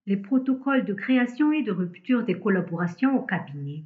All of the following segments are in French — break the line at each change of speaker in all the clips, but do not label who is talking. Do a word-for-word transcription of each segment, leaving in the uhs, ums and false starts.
Les protocoles de création et de rupture des collaborations au cabinet.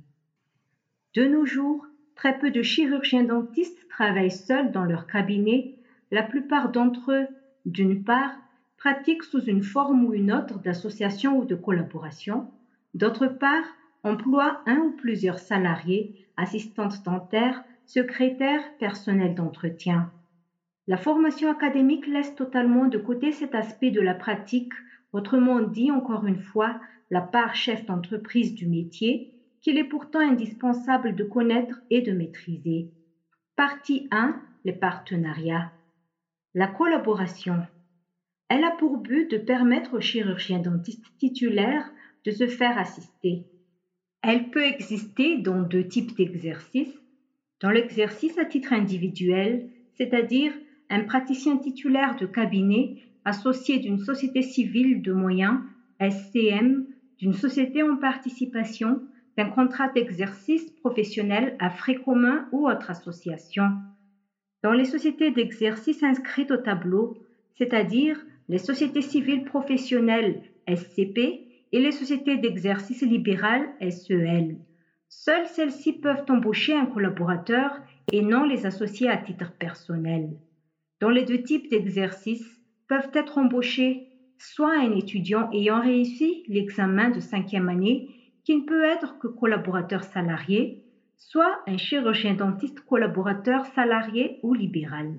De nos jours, très peu de chirurgiens-dentistes travaillent seuls dans leur cabinet. La plupart d'entre eux, d'une part, pratiquent sous une forme ou une autre d'association ou de collaboration. D'autre part, emploient un ou plusieurs salariés, assistantes dentaires, secrétaires, personnel d'entretien. La formation académique laisse totalement de côté cet aspect de la pratique, autrement dit encore une fois, la part chef d'entreprise du métier, qu'il est pourtant indispensable de connaître et de maîtriser. Partie un. Les partenariats. La collaboration. Elle a pour but de permettre aux chirurgiens dentistes titulaires de se faire assister. Elle peut exister dans deux types d'exercices. Dans l'exercice à titre individuel, c'est-à-dire un praticien titulaire de cabinet associé d'une société civile de moyens, S C M, d'une société en participation, d'un contrat d'exercice professionnel à frais communs ou autre association. Dans les sociétés d'exercice inscrites au tableau, c'est-à-dire les sociétés civiles professionnelles S C P et les sociétés d'exercice libéral S E L. Seules celles-ci peuvent embaucher un collaborateur et non les associés à titre personnel. Dans les deux types d'exercices peuvent être embauchés soit un étudiant ayant réussi l'examen de cinquième année qui ne peut être que collaborateur salarié, soit un chirurgien dentiste collaborateur salarié ou libéral.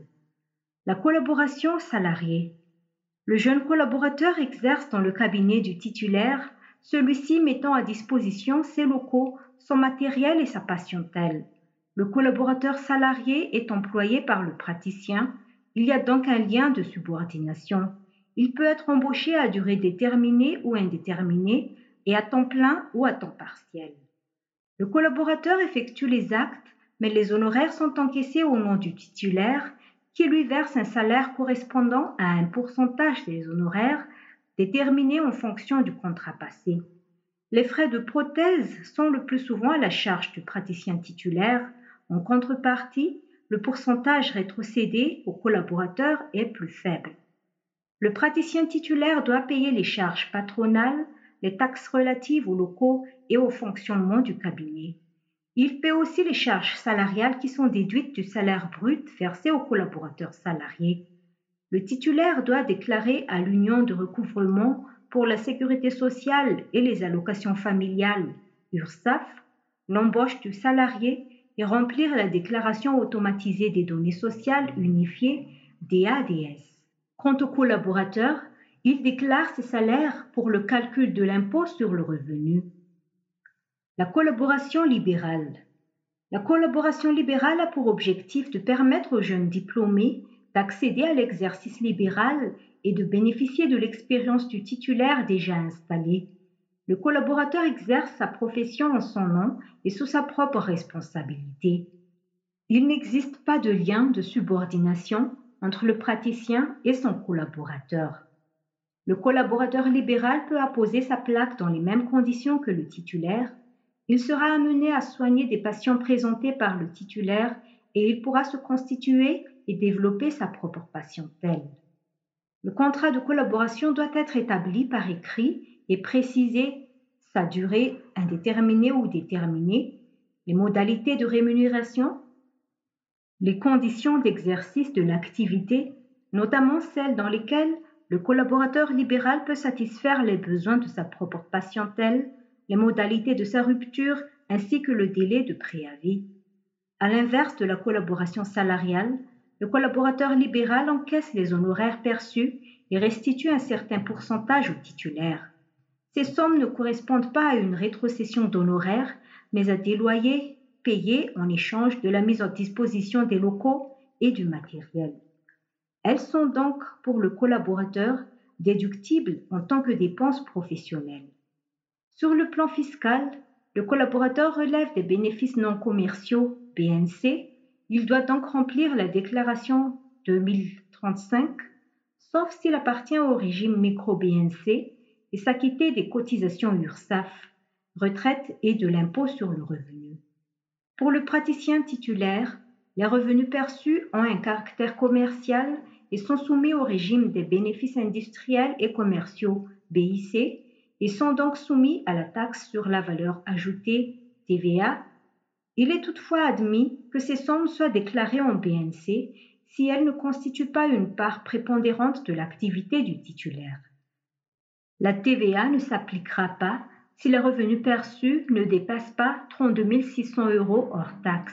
La collaboration salariée. Le jeune collaborateur exerce dans le cabinet du titulaire, celui-ci mettant à disposition ses locaux, son matériel et sa patientèle. Le collaborateur salarié est employé par le praticien, il y a donc un lien de subordination. Il peut être embauché à durée déterminée ou indéterminée et à temps plein ou à temps partiel. Le collaborateur effectue les actes, mais les honoraires sont encaissés au nom du titulaire qui lui verse un salaire correspondant à un pourcentage des honoraires déterminé en fonction du contrat passé. Les frais de prothèse sont le plus souvent à la charge du praticien titulaire. En contrepartie, le pourcentage rétrocédé au collaborateur est plus faible. Le praticien titulaire doit payer les charges patronales, les taxes relatives aux locaux et au fonctionnement du cabinet. Il paie aussi les charges salariales qui sont déduites du salaire brut versé aux collaborateurs salariés. Le titulaire doit déclarer à l'Union de recouvrement pour la sécurité sociale et les allocations familiales, U R S A F, l'embauche du salarié et remplir la déclaration automatisée des données sociales unifiées, D A D S. Quant au collaborateur, il déclare ses salaires pour le calcul de l'impôt sur le revenu. La collaboration libérale. La collaboration libérale a pour objectif de permettre aux jeunes diplômés d'accéder à l'exercice libéral et de bénéficier de l'expérience du titulaire déjà installé. Le collaborateur exerce sa profession en son nom et sous sa propre responsabilité. Il n'existe pas de lien de subordination entre le praticien et son collaborateur. Le collaborateur libéral peut apposer sa plaque dans les mêmes conditions que le titulaire. Il sera amené à soigner des patients présentés par le titulaire et il pourra se constituer et développer sa propre patientèle. Le contrat de collaboration doit être établi par écrit et préciser sa durée indéterminée ou déterminée, les modalités de rémunération, les conditions d'exercice de l'activité, notamment celles dans lesquelles le collaborateur libéral peut satisfaire les besoins de sa propre patientèle, les modalités de sa rupture ainsi que le délai de préavis. À l'inverse de la collaboration salariale, le collaborateur libéral encaisse les honoraires perçus et restitue un certain pourcentage au titulaire. Ces sommes ne correspondent pas à une rétrocession d'honoraires, mais à des loyers payés en échange de la mise à disposition des locaux et du matériel. Elles sont donc, pour le collaborateur, déductibles en tant que dépenses professionnelles. Sur le plan fiscal, le collaborateur relève des bénéfices non commerciaux, B N C. Il doit donc remplir la déclaration deux mille trente-cinq, sauf s'il appartient au régime micro-B N C, et s'acquitter des cotisations U R S A F, retraite et de l'impôt sur le revenu. Pour le praticien titulaire, les revenus perçus ont un caractère commercial et sont soumis au régime des bénéfices industriels et commerciaux, B I C, et sont donc soumis à la taxe sur la valeur ajoutée T V A. Il est toutefois admis que ces sommes soient déclarées en B N C si elles ne constituent pas une part prépondérante de l'activité du titulaire. La T V A ne s'appliquera pas si les revenus perçus ne dépassent pas trente-deux mille six cents euros hors taxe.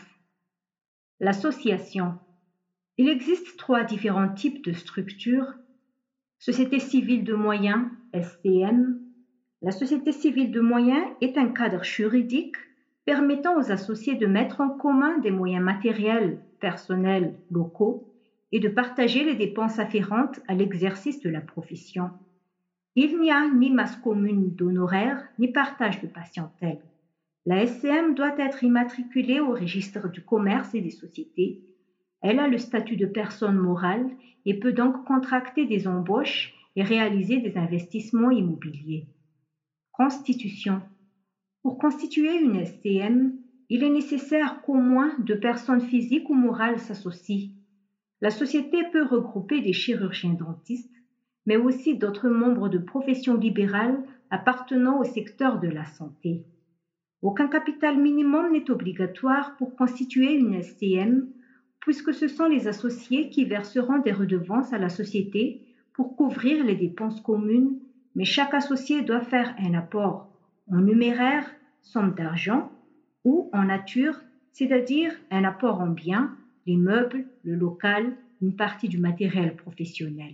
L'association. Il existe trois différents types de structures. Société civile de moyens, S C M. La société civile de moyens est un cadre juridique permettant aux associés de mettre en commun des moyens matériels, personnels, locaux et de partager les dépenses afférentes à l'exercice de la profession. Il n'y a ni masse commune d'honoraires ni partage de patientèle. La S C M doit être immatriculée au registre du commerce et des sociétés. Elle a le statut de personne morale et peut donc contracter des embauches et réaliser des investissements immobiliers. Constitution. Pour constituer une S C M, il est nécessaire qu'au moins deux personnes physiques ou morales s'associent. La société peut regrouper des chirurgiens-dentistes, mais aussi d'autres membres de professions libérales appartenant au secteur de la santé. Aucun capital minimum n'est obligatoire pour constituer une S C M, puisque ce sont les associés qui verseront des redevances à la société pour couvrir les dépenses communes, mais chaque associé doit faire un apport en numéraire, somme d'argent, ou en nature, c'est-à-dire un apport en biens, les meubles, le local, une partie du matériel professionnel.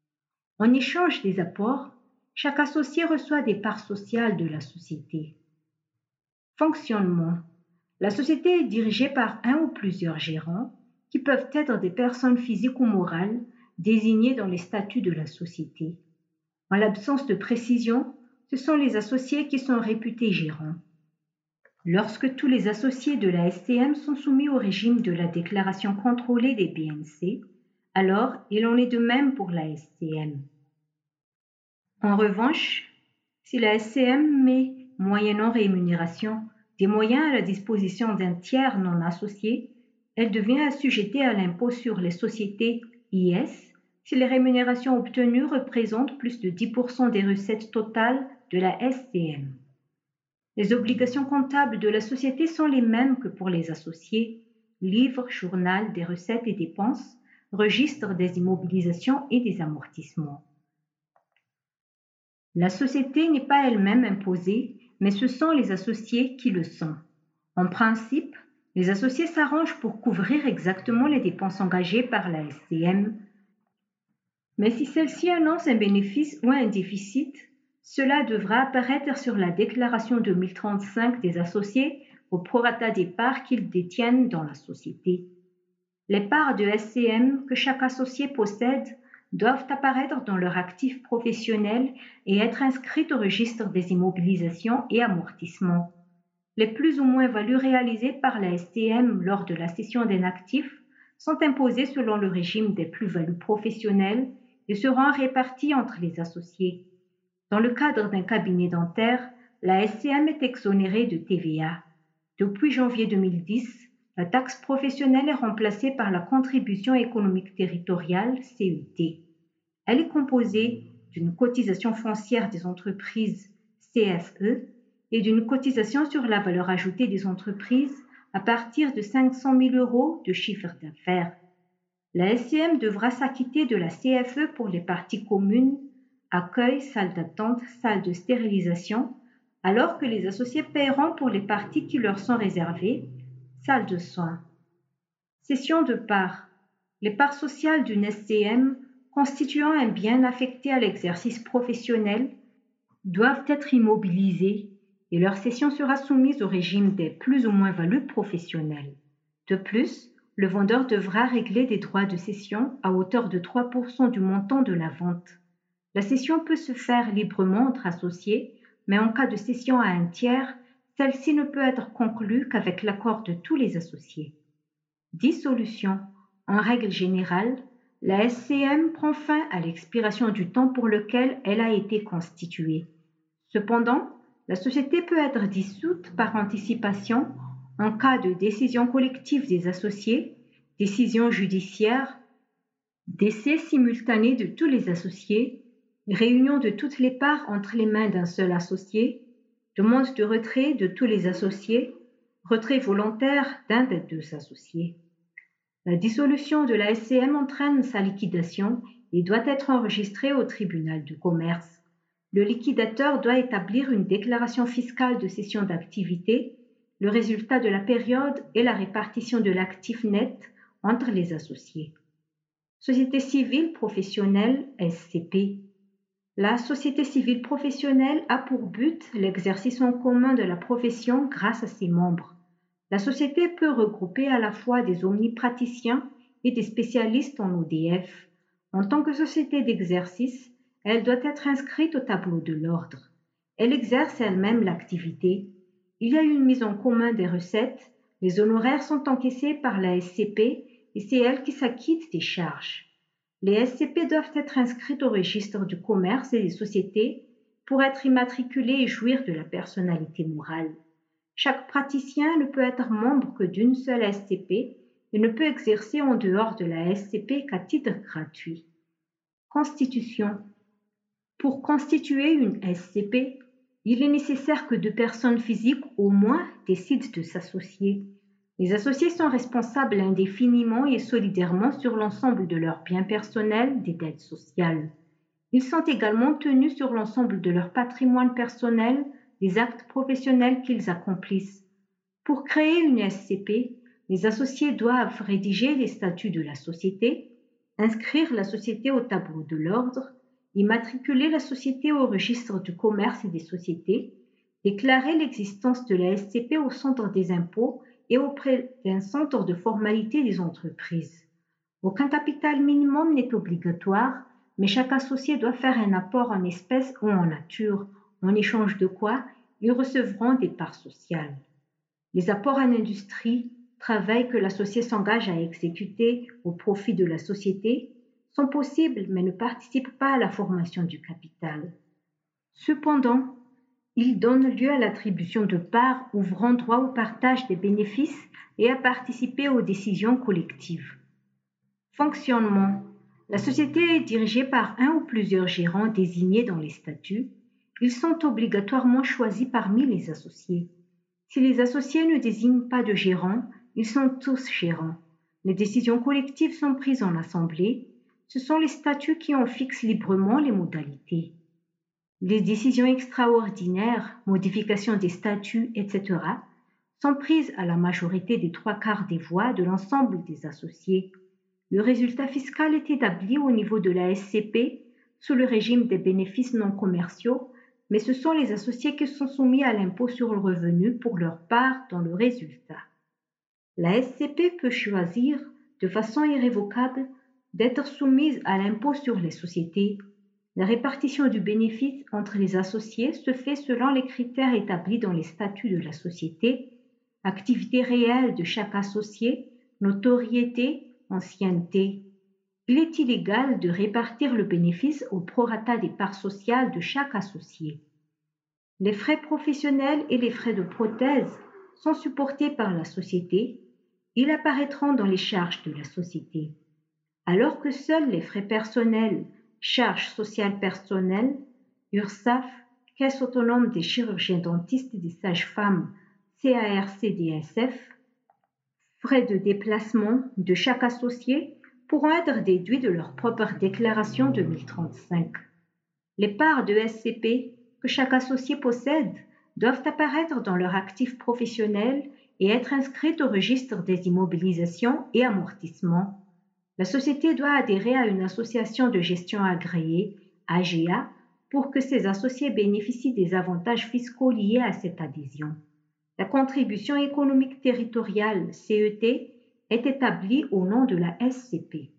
En échange des apports, chaque associé reçoit des parts sociales de la société. Fonctionnement. La société est dirigée par un ou plusieurs gérants qui peuvent être des personnes physiques ou morales désignées dans les statuts de la société. En l'absence de précision, ce sont les associés qui sont réputés gérants. Lorsque tous les associés de la S C M sont soumis au régime de la déclaration contrôlée des B N C, alors il en est de même pour la S C M. En revanche, si la S C M met, moyennant rémunération, des moyens à la disposition d'un tiers non associé, elle devient assujettée à l'impôt sur les sociétés I S si les rémunérations obtenues représentent plus de dix pour cent des recettes totales de la S C M. Les obligations comptables de la société sont les mêmes que pour les associés: livre, journal des recettes et dépenses, registre des immobilisations et des amortissements. La société n'est pas elle-même imposée, mais ce sont les associés qui le sont. En principe, les associés s'arrangent pour couvrir exactement les dépenses engagées par la S C M, mais si celle-ci annonce un bénéfice ou un déficit, cela devra apparaître sur la déclaration deux mille trente-cinq des associés au prorata des parts qu'ils détiennent dans la société. Les parts de S C M que chaque associé possède doivent apparaître dans leur actif professionnel et être inscrites au registre des immobilisations et amortissements. Les plus ou moins values réalisées par la S C M lors de la cession d'un actif sont imposées selon le régime des plus-values professionnelles et seront réparties entre les associés. Dans le cadre d'un cabinet dentaire, la S C M est exonérée de T V A. Depuis janvier deux mille dix, la taxe professionnelle est remplacée par la contribution économique territoriale, C E T. Elle est composée d'une cotisation foncière des entreprises, C F E, et d'une cotisation sur la valeur ajoutée des entreprises à partir de cinq cent mille euros de chiffre d'affaires. La S C M devra s'acquitter de la C F E pour les parties communes, accueil, salle d'attente, salle de stérilisation, alors que les associés paieront pour les parties qui leur sont réservées, salle de soins. Cession de parts. Les parts sociales d'une S C M constituant un bien affecté à l'exercice professionnel doivent être immobilisées et leur cession sera soumise au régime des plus ou moins values professionnelles. De plus, le vendeur devra régler des droits de cession à hauteur de trois pour cent du montant de la vente. La cession peut se faire librement entre associés, mais en cas de cession à un tiers, celle-ci ne peut être conclue qu'avec l'accord de tous les associés. Dissolution. En règle générale, la S C M prend fin à l'expiration du temps pour lequel elle a été constituée. Cependant, la société peut être dissoute par anticipation en cas de décision collective des associés, décision judiciaire, décès simultané de tous les associés réunion de toutes les parts entre les mains d'un seul associé, demande de retrait de tous les associés, retrait volontaire d'un des deux associés. La dissolution de la S C M entraîne sa liquidation et doit être enregistrée au tribunal de commerce. Le liquidateur doit établir une déclaration fiscale de cession d'activité, le résultat de la période et la répartition de l'actif net entre les associés. Société civile professionnelle S C P. La société civile professionnelle a pour but l'exercice en commun de la profession grâce à ses membres. La société peut regrouper à la fois des omnipraticiens et des spécialistes en O D F. En tant que société d'exercice, elle doit être inscrite au tableau de l'ordre. Elle exerce elle-même l'activité. Il y a une mise en commun des recettes, les honoraires sont encaissés par la S C P et c'est elle qui s'acquitte des charges. Les S C P doivent être inscrites au registre du commerce et des sociétés pour être immatriculées et jouir de la personnalité morale. Chaque praticien ne peut être membre que d'une seule S C P et ne peut exercer en dehors de la S C P qu'à titre gratuit. Constitution. Pour constituer une S C P, il est nécessaire que deux personnes physiques au moins décident de s'associer. Les associés sont responsables indéfiniment et solidairement sur l'ensemble de leurs biens personnels, des dettes sociales. Ils sont également tenus sur l'ensemble de leur patrimoine personnel, des actes professionnels qu'ils accomplissent. Pour créer une S C P, les associés doivent rédiger les statuts de la société, inscrire la société au tableau de l'ordre, immatriculer la société au registre du commerce et des sociétés, déclarer l'existence de la S C P au centre des impôts et auprès d'un centre de formalité des entreprises. Aucun capital minimum n'est obligatoire, mais chaque associé doit faire un apport en espèces ou en nature, en échange de quoi ils recevront des parts sociales. Les apports en industrie, travail que l'associé s'engage à exécuter au profit de la société, sont possibles mais ne participent pas à la formation du capital. Cependant, ils donnent lieu à l'attribution de parts ouvrant droit au partage des bénéfices et à participer aux décisions collectives. Fonctionnement. La société est dirigée par un ou plusieurs gérants désignés dans les statuts. Ils sont obligatoirement choisis parmi les associés. Si les associés ne désignent pas de gérant, ils sont tous gérants. Les décisions collectives sont prises en assemblée. Ce sont les statuts qui en fixent librement les modalités. Les décisions extraordinaires, modification des statuts, et cetera, sont prises à la majorité des trois quarts des voix de l'ensemble des associés. Le résultat fiscal est établi au niveau de la S C P sous le régime des bénéfices non commerciaux, mais ce sont les associés qui sont soumis à l'impôt sur le revenu pour leur part dans le résultat. La S C P peut choisir, de façon irrévocable, d'être soumise à l'impôt sur les sociétés. La répartition du bénéfice entre les associés se fait selon les critères établis dans les statuts de la société, activité réelle de chaque associé, notoriété, ancienneté. Il est illégal de répartir le bénéfice au prorata des parts sociales de chaque associé. Les frais professionnels et les frais de prothèse sont supportés par la société. Ils apparaîtront dans les charges de la société. Alors que seuls les frais personnels, charges sociales personnelles, URSSAF, Caisse autonome des chirurgiens dentistes et des sages-femmes, C A R C D S F, frais de déplacement de chaque associé pourront être déduits de leur propre déclaration deux mille trente-cinq. Les parts de S C P que chaque associé possède doivent apparaître dans leur actif professionnel et être inscrites au registre des immobilisations et amortissements. La société doit adhérer à une association de gestion agréée, A G A, pour que ses associés bénéficient des avantages fiscaux liés à cette adhésion. La contribution économique territoriale, C E T, est établie au nom de la S C P.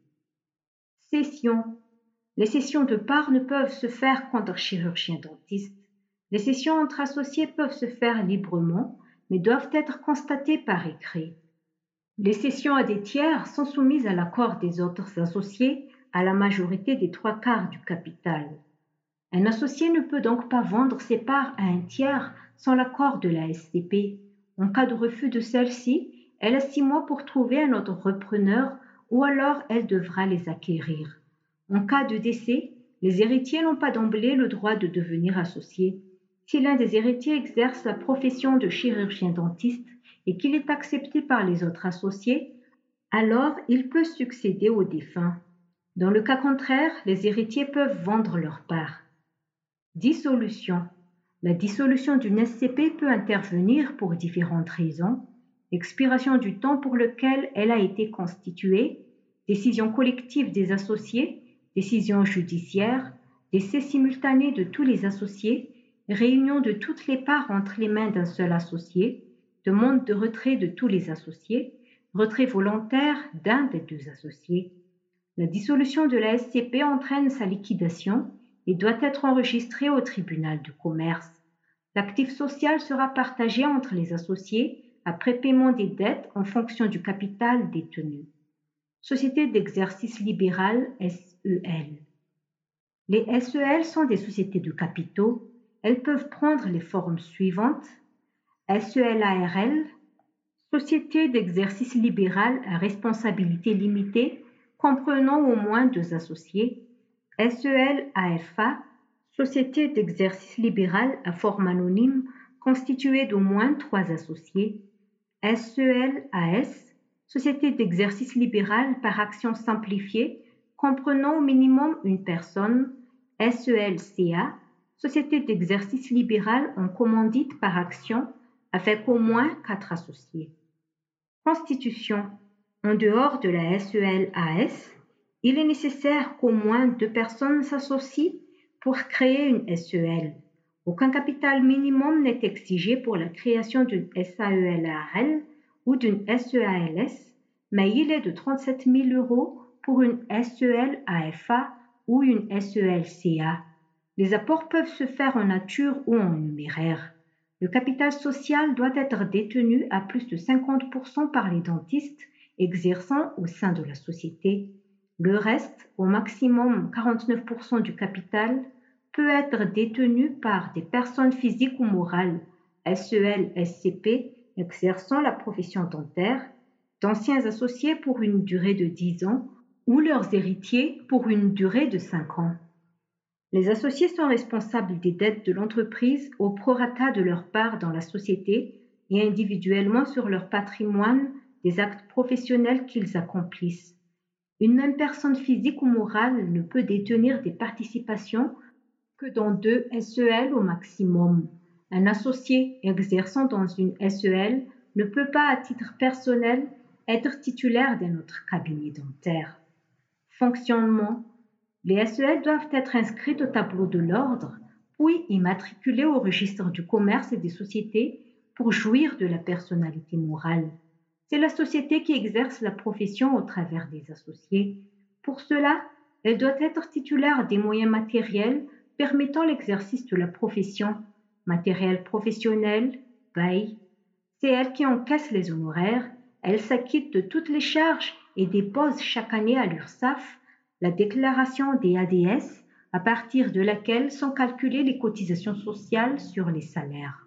Cession. Les cessions de parts ne peuvent se faire qu'entre chirurgiens dentistes. Les cessions entre associés peuvent se faire librement, mais doivent être constatées par écrit. Les cessions à des tiers sont soumises à l'accord des autres associés à la majorité des trois quarts du capital. Un associé ne peut donc pas vendre ses parts à un tiers sans l'accord de la S C P. En cas de refus de celle-ci, elle a six mois pour trouver un autre repreneur ou alors elle devra les acquérir. En cas de décès, Les héritiers n'ont pas d'emblée le droit de devenir associés. Si l'un des héritiers exerce la profession de chirurgien-dentiste et qu'il est accepté par les autres associés, alors il peut succéder au défunt. Dans le cas contraire, les héritiers peuvent vendre leur part. Dissolution. La dissolution d'une S C P peut intervenir pour différentes raisons: expiration du temps pour lequel elle a été constituée, décision collective des associés, décision judiciaire, décès simultané de tous les associés, réunion de toutes les parts entre les mains d'un seul associé, demande de retrait de tous les associés, retrait volontaire d'un des deux associés. La dissolution de la S C P entraîne sa liquidation et doit être enregistrée au tribunal de commerce. L'actif social sera partagé entre les associés après paiement des dettes en fonction du capital détenu. Société d'exercice libéral S E L. Les S E L sont des sociétés de capitaux. Elles peuvent prendre les formes suivantes: S E L A R L, Société d'exercice libéral à responsabilité limitée comprenant au moins deux associés; S E L A F A, Société d'exercice libéral à forme anonyme constituée d'au moins trois associés; S E L A S, Société d'exercice libéral par action simplifiée comprenant au minimum une personne; S E L C A, Société d'exercice libéral en commandite par action avec au moins quatre associés. Constitution. En dehors de la S E L A S, il est nécessaire qu'au moins deux personnes s'associent pour créer une S E L. Aucun capital minimum n'est exigé pour la création d'une S A E L A R L ou d'une S E A L S, mais il est de trente-sept mille euros pour une S E L A F A ou une S E L C A. Les apports peuvent se faire en nature ou en numéraire. Le capital social doit être détenu à plus de cinquante pour cent par les dentistes exerçant au sein de la société. Le reste, au maximum quarante-neuf pour cent du capital, peut être détenu par des personnes physiques ou morales, S E L S C P, exerçant la profession dentaire, d'anciens associés pour une durée de dix ans ou leurs héritiers pour une durée de cinq ans. Les associés sont responsables des dettes de l'entreprise au prorata de leur part dans la société et individuellement sur leur patrimoine des actes professionnels qu'ils accomplissent. Une même personne physique ou morale ne peut détenir des participations que dans deux S E L au maximum. Un associé exerçant dans une S E L ne peut pas à titre personnel être titulaire d'un autre cabinet dentaire. Fonctionnement. Les S E L doivent être inscrites au tableau de l'ordre, puis immatriculées au registre du commerce et des sociétés pour jouir de la personnalité morale. C'est la société qui exerce la profession au travers des associés. Pour cela, elle doit être titulaire des moyens matériels permettant l'exercice de la profession, matériel professionnel, paye. C'est elle qui encaisse les honoraires, elle s'acquitte de toutes les charges et dépose chaque année à l'URSSAF la déclaration des A D S à partir de laquelle sont calculées les cotisations sociales sur les salaires.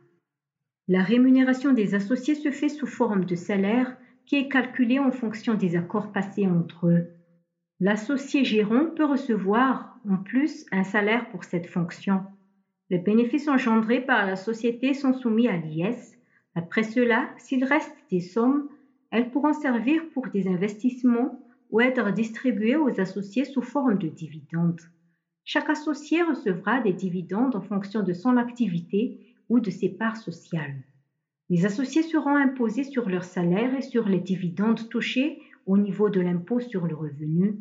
La rémunération des associés se fait sous forme de salaire qui est calculé en fonction des accords passés entre eux. L'associé gérant peut recevoir en plus un salaire pour cette fonction. Les bénéfices engendrés par la société sont soumis à l'I S. Après cela, s'il reste des sommes, elles pourront servir pour des investissements ou être distribuées aux associés sous forme de dividendes. Chaque associé recevra des dividendes en fonction de son activité ou de ses parts sociales. Les associés seront imposés sur leur salaire et sur les dividendes touchés au niveau de l'impôt sur le revenu.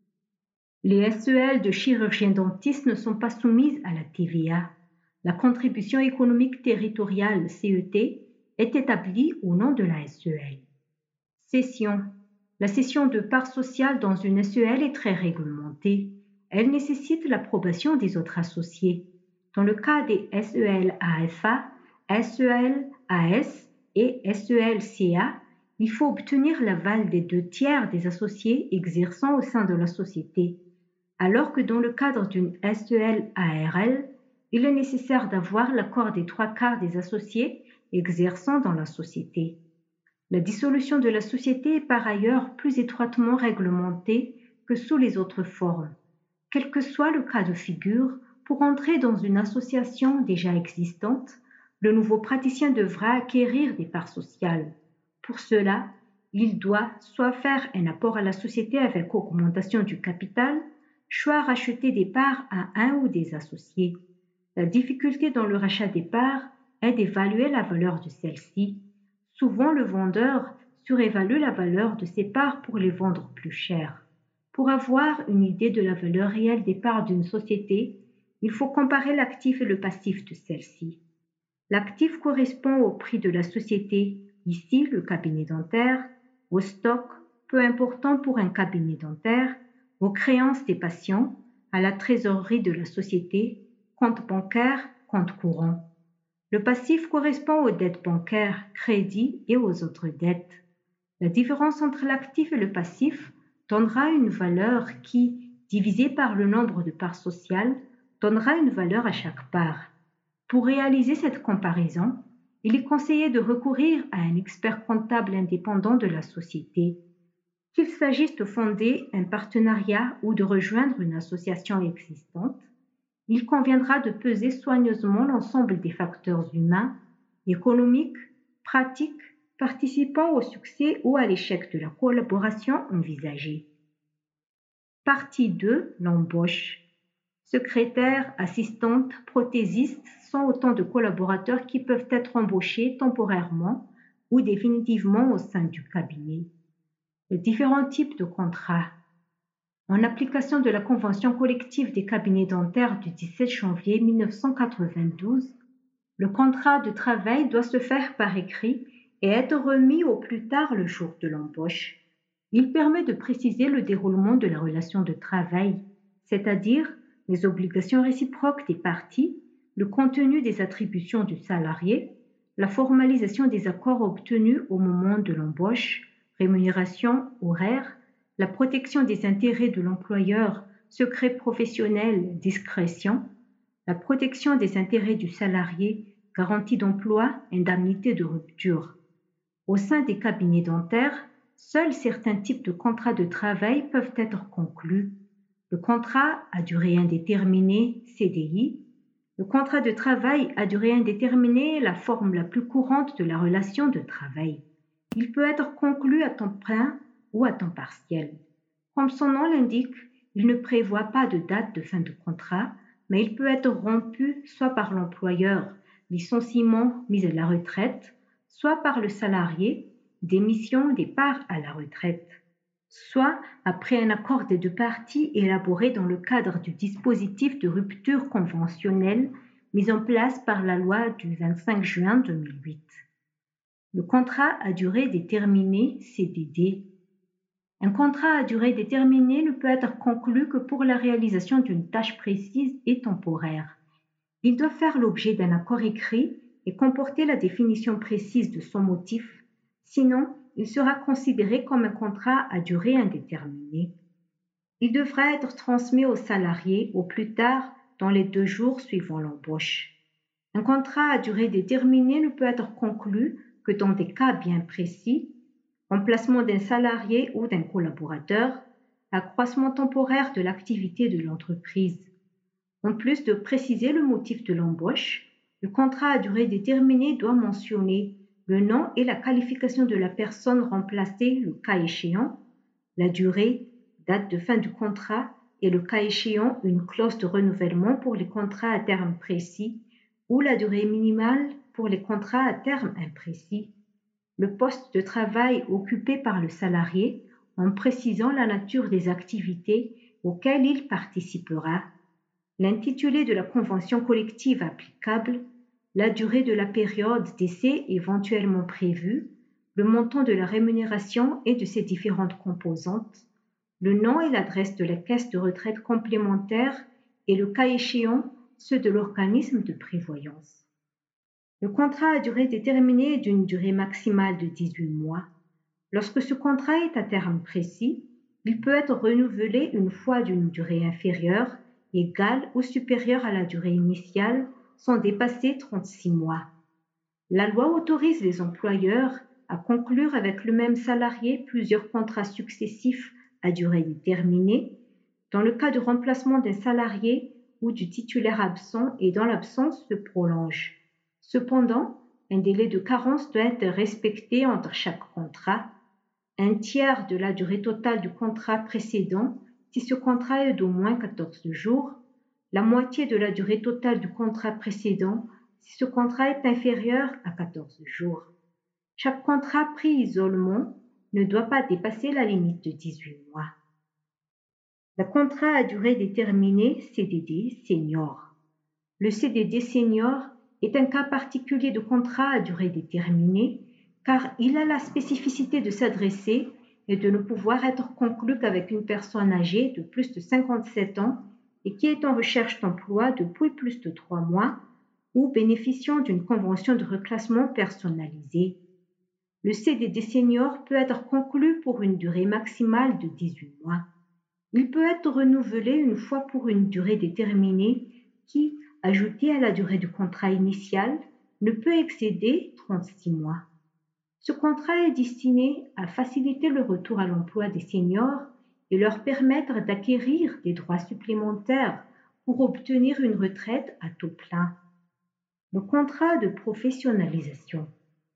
Les S E L de chirurgiens-dentistes ne sont pas soumises à la T V A. La contribution économique territoriale C E T est établie au nom de la S E L. Cession. La cession de parts sociales dans une S E L est très réglementée. Elle nécessite l'approbation des autres associés. Dans le cas des S E L A F A, S E L A S et S E L C A, il faut obtenir l'aval des deux tiers des associés exerçant au sein de la société, alors que dans le cadre d'une S E L A R L, il est nécessaire d'avoir l'accord des trois quarts des associés exerçant dans la société. La dissolution de la société est par ailleurs plus étroitement réglementée que sous les autres formes. Quel que soit le cas de figure, pour entrer dans une association déjà existante, le nouveau praticien devra acquérir des parts sociales. Pour cela, il doit soit faire un apport à la société avec augmentation du capital, soit racheter des parts à un ou des associés. La difficulté dans le rachat des parts est d'évaluer la valeur de celles-ci. Souvent, le vendeur surévalue la valeur de ses parts pour les vendre plus cher. Pour avoir une idée de la valeur réelle des parts d'une société, il faut comparer l'actif et le passif de celle-ci. L'actif correspond au prix de la société, ici le cabinet dentaire, au stock, peu important pour un cabinet dentaire, aux créances des patients, à la trésorerie de la société, compte bancaire, compte courant. Le passif correspond aux dettes bancaires, crédits et aux autres dettes. La différence entre l'actif et le passif donnera une valeur qui, divisée par le nombre de parts sociales, donnera une valeur à chaque part. Pour réaliser cette comparaison, il est conseillé de recourir à un expert comptable indépendant de la société. Qu'il s'agisse de fonder un partenariat ou de rejoindre une association existante, il conviendra de peser soigneusement l'ensemble des facteurs humains, économiques, pratiques, participant au succès ou à l'échec de la collaboration envisagée. Partie deux. L'embauche. Secrétaire, assistante, prothésiste sont autant de collaborateurs qui peuvent être embauchés temporairement ou définitivement au sein du cabinet. Les différents types de contrats. En application de la Convention collective des cabinets dentaires du dix-sept janvier mille neuf cent quatre-vingt-douze, le contrat de travail doit se faire par écrit et être remis au plus tard le jour de l'embauche. Il permet de préciser le déroulement de la relation de travail, c'est-à-dire les obligations réciproques des parties, le contenu des attributions du salarié, la formalisation des accords obtenus au moment de l'embauche, rémunération, horaire, la protection des intérêts de l'employeur, secret professionnel, discrétion, la protection des intérêts du salarié, garantie d'emploi, indemnité de rupture. Au sein des cabinets dentaires, seuls certains types de contrats de travail peuvent être conclus. Le contrat à durée indéterminée, C D I. Le contrat de travail à durée indéterminée est la forme la plus courante de la relation de travail. Il peut être conclu à temps plein ou à temps partiel. Comme son nom l'indique, il ne prévoit pas de date de fin de contrat, mais il peut être rompu soit par l'employeur, licenciement, mise à la retraite, soit par le salarié, démission, départ à la retraite, soit après un accord des deux parties élaboré dans le cadre du dispositif de rupture conventionnelle mis en place par la loi du vingt-cinq juin deux mille huit. Le contrat à durée déterminée, C D D. Un contrat à durée déterminée ne peut être conclu que pour la réalisation d'une tâche précise et temporaire. Il doit faire l'objet d'un accord écrit et comporter la définition précise de son motif, sinon il sera considéré comme un contrat à durée indéterminée. Il devra être transmis au salarié au plus tard dans les deux jours suivant l'embauche. Un contrat à durée déterminée ne peut être conclu que dans des cas bien précis: remplacement d'un salarié ou d'un collaborateur, accroissement temporaire de l'activité de l'entreprise. En plus de préciser le motif de l'embauche, le contrat à durée déterminée doit mentionner le nom et la qualification de la personne remplacée le cas échéant, la durée, date de fin du contrat et le cas échéant une clause de renouvellement pour les contrats à terme précis ou la durée minimale pour les contrats à terme imprécis. Le poste de travail occupé par le salarié en précisant la nature des activités auxquelles il participera, l'intitulé de la convention collective applicable, la durée de la période d'essai éventuellement prévue, le montant de la rémunération et de ses différentes composantes, le nom et l'adresse de la caisse de retraite complémentaire et le cas échéant ceux de l'organisme de prévoyance. Le contrat à durée déterminée est d'une durée maximale de dix-huit mois. Lorsque ce contrat est à terme précis, il peut être renouvelé une fois d'une durée inférieure, égale ou supérieure à la durée initiale, sans dépasser trente-six mois. La loi autorise les employeurs à conclure avec le même salarié plusieurs contrats successifs à durée déterminée, dans le cas de remplacement d'un salarié ou du titulaire absent et dont l'absence se prolonge. Cependant, un délai de carence doit être respecté entre chaque contrat, un tiers de la durée totale du contrat précédent si ce contrat est d'au moins quatorze jours, la moitié de la durée totale du contrat précédent si ce contrat est inférieur à quatorze jours. Chaque contrat pris isolement ne doit pas dépasser la limite de dix-huit mois. Le contrat à durée déterminée C D D senior. Le C D D senior est un cas particulier de contrat à durée déterminée car il a la spécificité de s'adresser et de ne pouvoir être conclu qu'avec une personne âgée de plus de cinquante-sept ans et qui est en recherche d'emploi depuis plus de trois mois ou bénéficiant d'une convention de reclassement personnalisée. Le C D D senior peut être conclu pour une durée maximale de dix-huit mois. Il peut être renouvelé une fois pour une durée déterminée qui, ajoutée à la durée du contrat initial, ne peut excéder trente-six mois. Ce contrat est destiné à faciliter le retour à l'emploi des seniors et leur permettre d'acquérir des droits supplémentaires pour obtenir une retraite à taux plein. Le contrat de professionnalisation.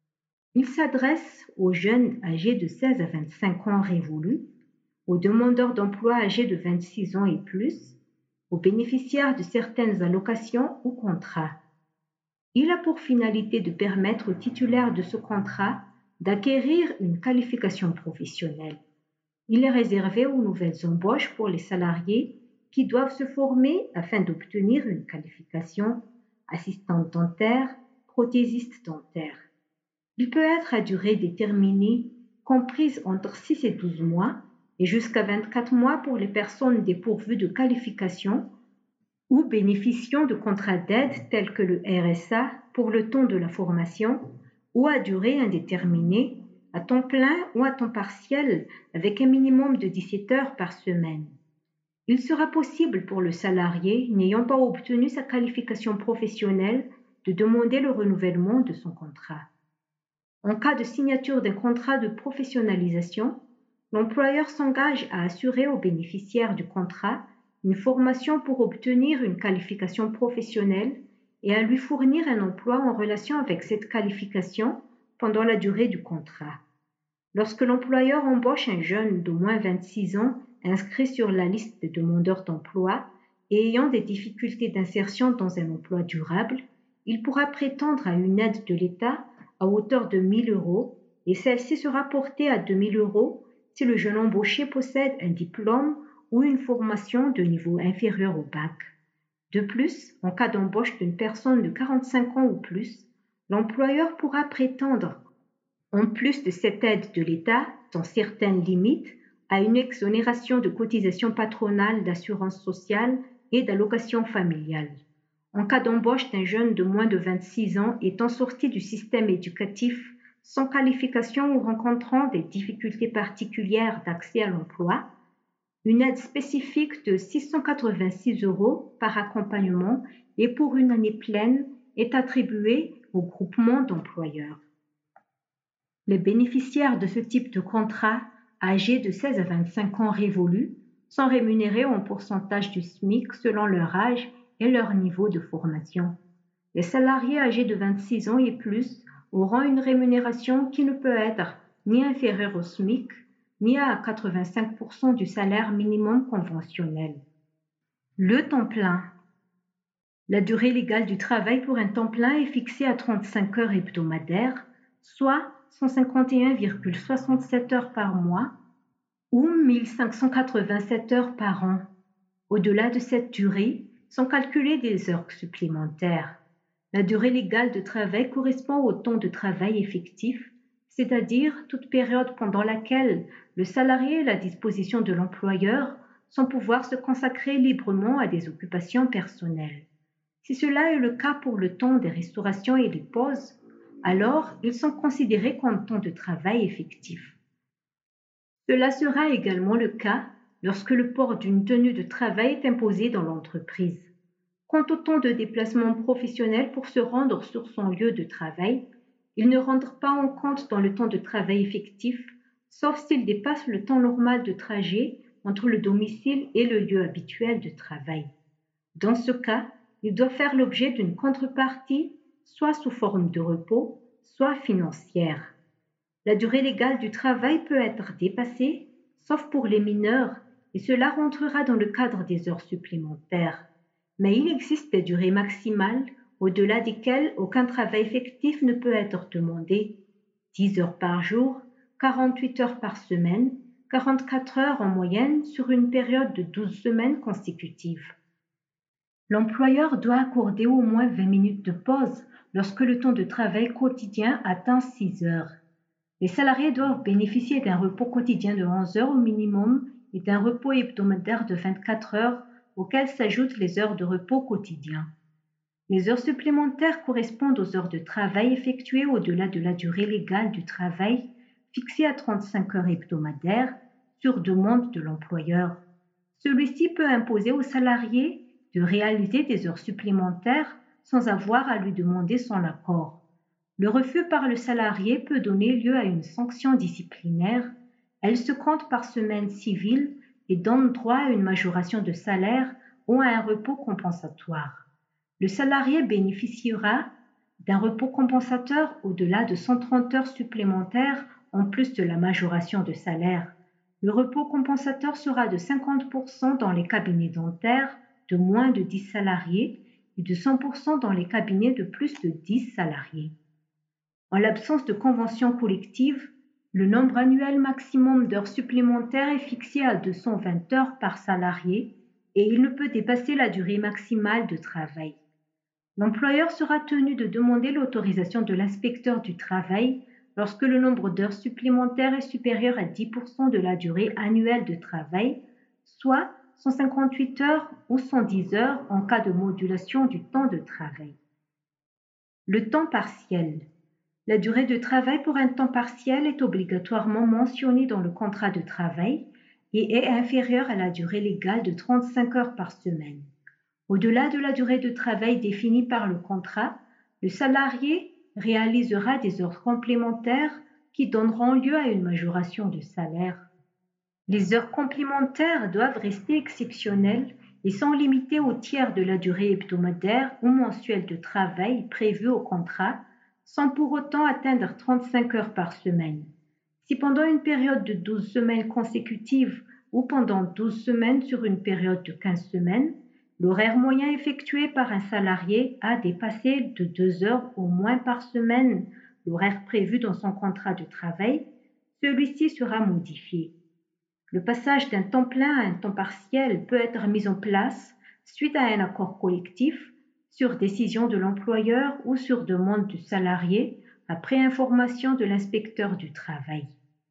Il s'adresse aux jeunes âgés de seize à vingt-cinq ans révolus, aux demandeurs d'emploi âgés de vingt-six ans et plus, aux bénéficiaires de certaines allocations ou contrats. Il a pour finalité de permettre aux titulaires de ce contrat d'acquérir une qualification professionnelle. Il est réservé aux nouvelles embauches pour les salariés qui doivent se former afin d'obtenir une qualification assistante dentaire, prothésiste dentaire. Il peut être à durée déterminée, comprise entre six et douze mois, et jusqu'à vingt-quatre mois pour les personnes dépourvues de qualification ou bénéficiant de contrats d'aide tels que le R S A pour le temps de la formation ou à durée indéterminée, à temps plein ou à temps partiel avec un minimum de dix-sept heures par semaine. Il sera possible pour le salarié n'ayant pas obtenu sa qualification professionnelle de demander le renouvellement de son contrat. En cas de signature d'un contrat de professionnalisation, l'employeur s'engage à assurer aux bénéficiaires du contrat une formation pour obtenir une qualification professionnelle et à lui fournir un emploi en relation avec cette qualification pendant la durée du contrat. Lorsque l'employeur embauche un jeune d'au moins vingt-six ans inscrit sur la liste des demandeurs d'emploi et ayant des difficultés d'insertion dans un emploi durable, il pourra prétendre à une aide de l'État à hauteur de mille euros et celle-ci sera portée à deux mille euros si le jeune embauché possède un diplôme ou une formation de niveau inférieur au bac. De plus, en cas d'embauche d'une personne de quarante-cinq ans ou plus, l'employeur pourra prétendre, en plus de cette aide de l'État, dans certaines limites, à une exonération de cotisations patronales d'assurance sociale et d'allocations familiales. En cas d'embauche d'un jeune de moins de vingt-six ans étant sorti du système éducatif sans qualification ou rencontrant des difficultés particulières d'accès à l'emploi, une aide spécifique de six cent quatre-vingt-six euros par accompagnement et pour une année pleine est attribuée au groupement d'employeurs. Les bénéficiaires de ce type de contrat, âgés de seize à vingt-cinq ans révolus, sont rémunérés en pourcentage du SMIC selon leur âge et leur niveau de formation. Les salariés âgés de vingt-six ans et plus auront une rémunération qui ne peut être ni inférieure au SMIC, ni à quatre-vingt-cinq pour cent du salaire minimum conventionnel. Le temps plein. La durée légale du travail pour un temps plein est fixée à trente-cinq heures hebdomadaires, soit cent cinquante et un virgule soixante-sept heures par mois ou mille cinq cent quatre-vingt-sept heures par an. Au-delà de cette durée, sont calculées des heures supplémentaires. La durée légale de travail correspond au temps de travail effectif, c'est-à-dire toute période pendant laquelle le salarié est à la disposition de l'employeur sans pouvoir se consacrer librement à des occupations personnelles. Si cela est le cas pour le temps des restaurations et des pauses, alors ils sont considérés comme temps de travail effectif. Cela sera également le cas lorsque le port d'une tenue de travail est imposé dans l'entreprise. Quant au temps de déplacement professionnel pour se rendre sur son lieu de travail, il ne rentre pas en compte dans le temps de travail effectif, sauf s'il dépasse le temps normal de trajet entre le domicile et le lieu habituel de travail. Dans ce cas, il doit faire l'objet d'une contrepartie, soit sous forme de repos, soit financière. La durée légale du travail peut être dépassée, sauf pour les mineurs, et cela rentrera dans le cadre des heures supplémentaires. Mais il existe des durées maximales au-delà desquelles aucun travail effectif ne peut être demandé. dix heures par jour, quarante-huit heures par semaine, quarante-quatre heures en moyenne sur une période de douze semaines consécutives. L'employeur doit accorder au moins vingt minutes de pause lorsque le temps de travail quotidien atteint six heures. Les salariés doivent bénéficier d'un repos quotidien de onze heures au minimum et d'un repos hebdomadaire de vingt-quatre heures auxquelles s'ajoutent les heures de repos quotidien. Les heures supplémentaires correspondent aux heures de travail effectuées au-delà de la durée légale du travail fixée à trente-cinq heures hebdomadaires sur demande de l'employeur. Celui-ci peut imposer au salarié de réaliser des heures supplémentaires sans avoir à lui demander son accord. Le refus par le salarié peut donner lieu à une sanction disciplinaire. Elle se compte par semaine civile et donne droit à une majoration de salaire ou à un repos compensatoire. Le salarié bénéficiera d'un repos compensateur au-delà de cent trente heures supplémentaires en plus de la majoration de salaire. Le repos compensateur sera de cinquante pour cent dans les cabinets dentaires de moins de dix salariés et de cent pour cent dans les cabinets de plus de dix salariés. En l'absence de convention collective, le nombre annuel maximum d'heures supplémentaires est fixé à deux cent vingt heures par salarié et il ne peut dépasser la durée maximale de travail. L'employeur sera tenu de demander l'autorisation de l'inspecteur du travail lorsque le nombre d'heures supplémentaires est supérieur à dix pour cent de la durée annuelle de travail, soit cent cinquante-huit heures ou cent dix heures en cas de modulation du temps de travail. Le temps partiel. La durée de travail pour un temps partiel est obligatoirement mentionnée dans le contrat de travail et est inférieure à la durée légale de trente-cinq heures par semaine. Au-delà de la durée de travail définie par le contrat, le salarié réalisera des heures complémentaires qui donneront lieu à une majoration de salaire. Les heures complémentaires doivent rester exceptionnelles et sont limitées au tiers de la durée hebdomadaire ou mensuelle de travail prévue au contrat, sans pour autant atteindre trente-cinq heures par semaine. Si pendant une période de douze semaines consécutives ou pendant douze semaines sur une période de quinze semaines, l'horaire moyen effectué par un salarié a dépassé de deux heures au moins par semaine l'horaire prévu dans son contrat de travail, celui-ci sera modifié. Le passage d'un temps plein à un temps partiel peut être mis en place suite à un accord collectif, sur décision de l'employeur ou sur demande du salarié, après information de l'inspecteur du travail.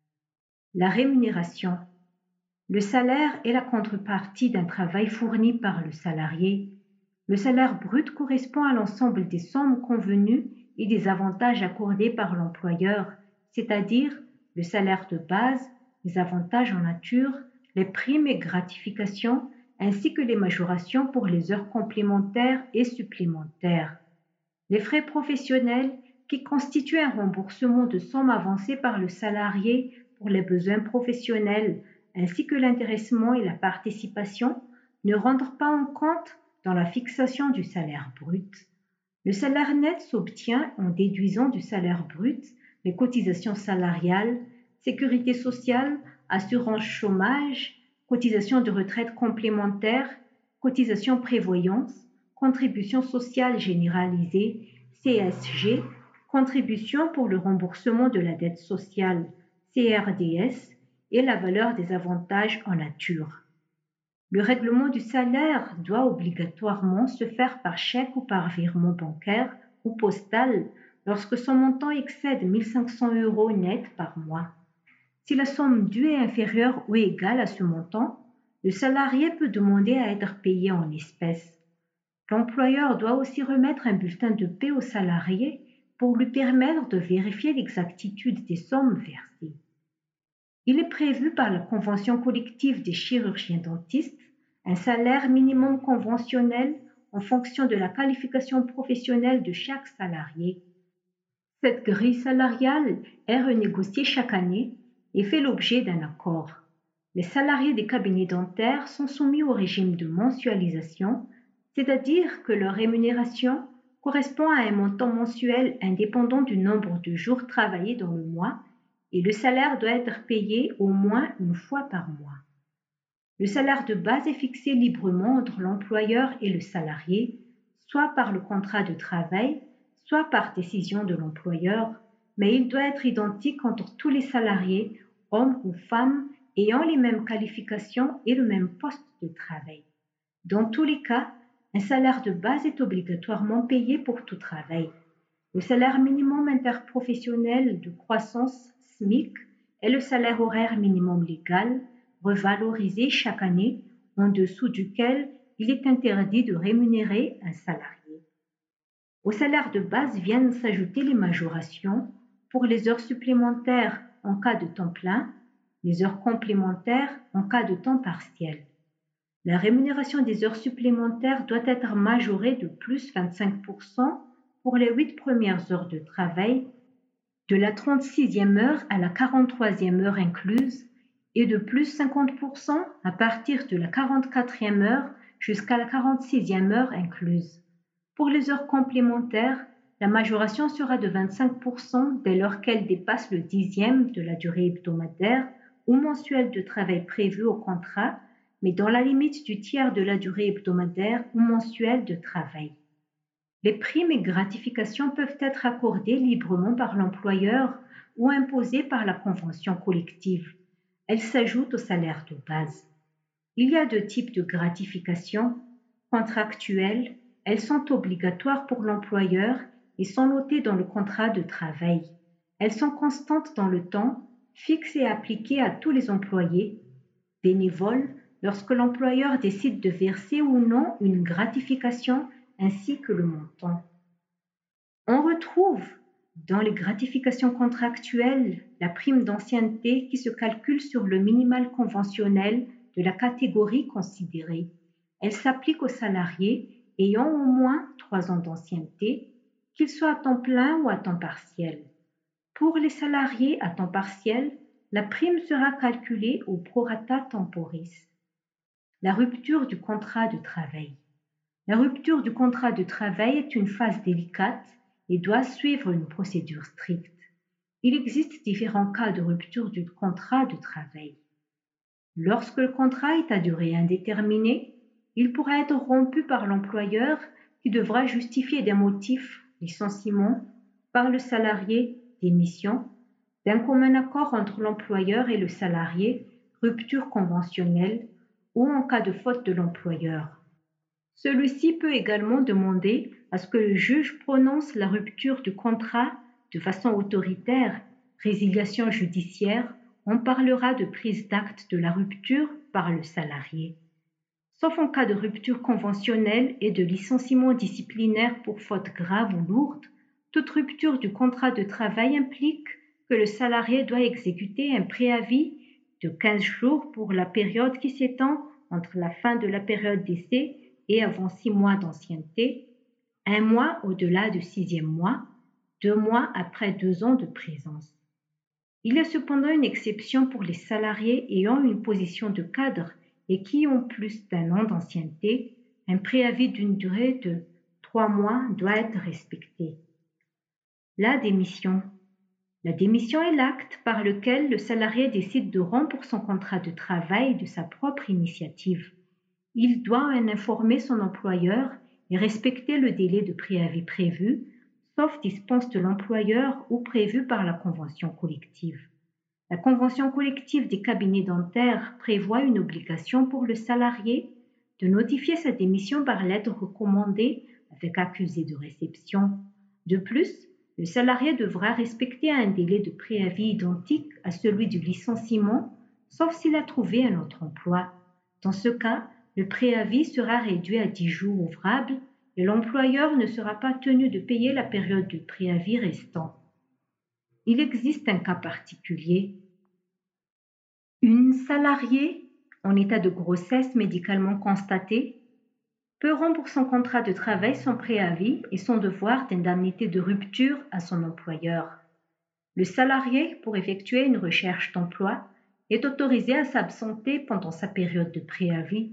La rémunération. Le salaire est la contrepartie d'un travail fourni par le salarié. Le salaire brut correspond à l'ensemble des sommes convenues et des avantages accordés par l'employeur, c'est-à-dire le salaire de base, les avantages en nature, les primes et gratifications, ainsi que les majorations pour les heures complémentaires et supplémentaires. Les frais professionnels, qui constituent un remboursement de sommes avancées par le salarié pour les besoins professionnels, ainsi que l'intéressement et la participation, ne rentrent pas en compte dans la fixation du salaire brut. Le salaire net s'obtient en déduisant du salaire brut les cotisations salariales, sécurité sociale, assurance chômage, cotisations de retraite complémentaires, cotisations prévoyance, contribution sociale généralisée, C S G, contribution pour le remboursement de la dette sociale, C R D S, et la valeur des avantages en nature. Le règlement du salaire doit obligatoirement se faire par chèque ou par virement bancaire ou postal lorsque son montant excède mille cinq cents euros net par mois. Si la somme due est inférieure ou égale à ce montant, le salarié peut demander à être payé en espèces. L'employeur doit aussi remettre un bulletin de paie au salarié pour lui permettre de vérifier l'exactitude des sommes versées. Il est prévu par la convention collective des chirurgiens-dentistes un salaire minimum conventionnel en fonction de la qualification professionnelle de chaque salarié. Cette grille salariale est renégociée chaque année et fait l'objet d'un accord. Les salariés des cabinets dentaires sont soumis au régime de mensualisation, c'est-à-dire que leur rémunération correspond à un montant mensuel indépendant du nombre de jours travaillés dans le mois et le salaire doit être payé au moins une fois par mois. Le salaire de base est fixé librement entre l'employeur et le salarié, soit par le contrat de travail, soit par décision de l'employeur, mais il doit être identique entre tous les salariés, hommes ou femmes, ayant les mêmes qualifications et le même poste de travail. Dans tous les cas, un salaire de base est obligatoirement payé pour tout travail. Le salaire minimum interprofessionnel de croissance S M I C est le salaire horaire minimum légal, revalorisé chaque année, en dessous duquel il est interdit de rémunérer un salarié. Au salaire de base viennent s'ajouter les majorations pour les heures supplémentaires en cas de temps plein, les heures complémentaires en cas de temps partiel. La rémunération des heures supplémentaires doit être majorée de plus vingt-cinq pour cent pour les huit premières heures de travail, de la trente-sixième heure à la quarante-troisième heure incluse, et de plus cinquante pour cent à partir de la quarante-quatrième heure jusqu'à la quarante-sixième heure incluse. Pour les heures complémentaires, la majoration sera de vingt-cinq pour cent dès lors qu'elle dépasse le dixième de la durée hebdomadaire ou mensuelle de travail prévue au contrat, mais dans la limite du tiers de la durée hebdomadaire ou mensuelle de travail. Les primes et gratifications peuvent être accordées librement par l'employeur ou imposées par la convention collective. Elles s'ajoutent au salaire de base. Il y a deux types de gratifications. Contractuelles, elles sont obligatoires pour l'employeur et sont notées dans le contrat de travail. Elles sont constantes dans le temps, fixes et appliquées à tous les employés. Bénévoles, lorsque l'employeur décide de verser ou non une gratification ainsi que le montant. On retrouve dans les gratifications contractuelles la prime d'ancienneté qui se calcule sur le minimal conventionnel de la catégorie considérée. Elle s'applique aux salariés ayant au moins trois ans d'ancienneté, qu'ils soient à temps plein ou à temps partiel. Pour les salariés à temps partiel, la prime sera calculée au prorata temporis. La rupture du contrat de travail. La rupture du contrat de travail est une phase délicate et doit suivre une procédure stricte. Il existe différents cas de rupture du contrat de travail. Lorsque le contrat est à durée indéterminée, il pourra être rompu par l'employeur qui devra justifier d'un motif licenciement, par le salarié démission, d'un commun accord entre l'employeur et le salarié, rupture conventionnelle, ou en cas de faute de l'employeur. Celui-ci peut également demander à ce que le juge prononce la rupture du contrat de façon autoritaire, résiliation judiciaire, on parlera de prise d'acte de la rupture par le salarié. Sauf en cas de rupture conventionnelle et de licenciement disciplinaire pour faute grave ou lourde, toute rupture du contrat de travail implique que le salarié doit exécuter un préavis de quinze jours pour la période qui s'étend entre la fin de la période d'essai et avant six mois d'ancienneté, un mois au-delà du sixième mois, deux mois après deux ans de présence. Il y a cependant une exception pour les salariés ayant une position de cadre et qui ont plus d'un an d'ancienneté. Un préavis d'une durée de trois mois doit être respecté. La démission. La démission est l'acte par lequel le salarié décide de rompre son contrat de travail de sa propre initiative. Il doit en informer son employeur et respecter le délai de préavis prévu, sauf dispense de l'employeur ou prévu par la convention collective. La convention collective des cabinets dentaires prévoit une obligation pour le salarié de notifier sa démission par lettre recommandée avec accusé de réception. De plus, le salarié devra respecter un délai de préavis identique à celui du licenciement, sauf s'il a trouvé un autre emploi. Dans ce cas, le préavis sera réduit à dix jours ouvrables et l'employeur ne sera pas tenu de payer la période de préavis restant. Il existe un cas particulier. Une salariée en état de grossesse médicalement constatée peut rompre son contrat de travail sans préavis et son devoir d'indemnité de rupture à son employeur. Le salarié, pour effectuer une recherche d'emploi, est autorisé à s'absenter pendant sa période de préavis.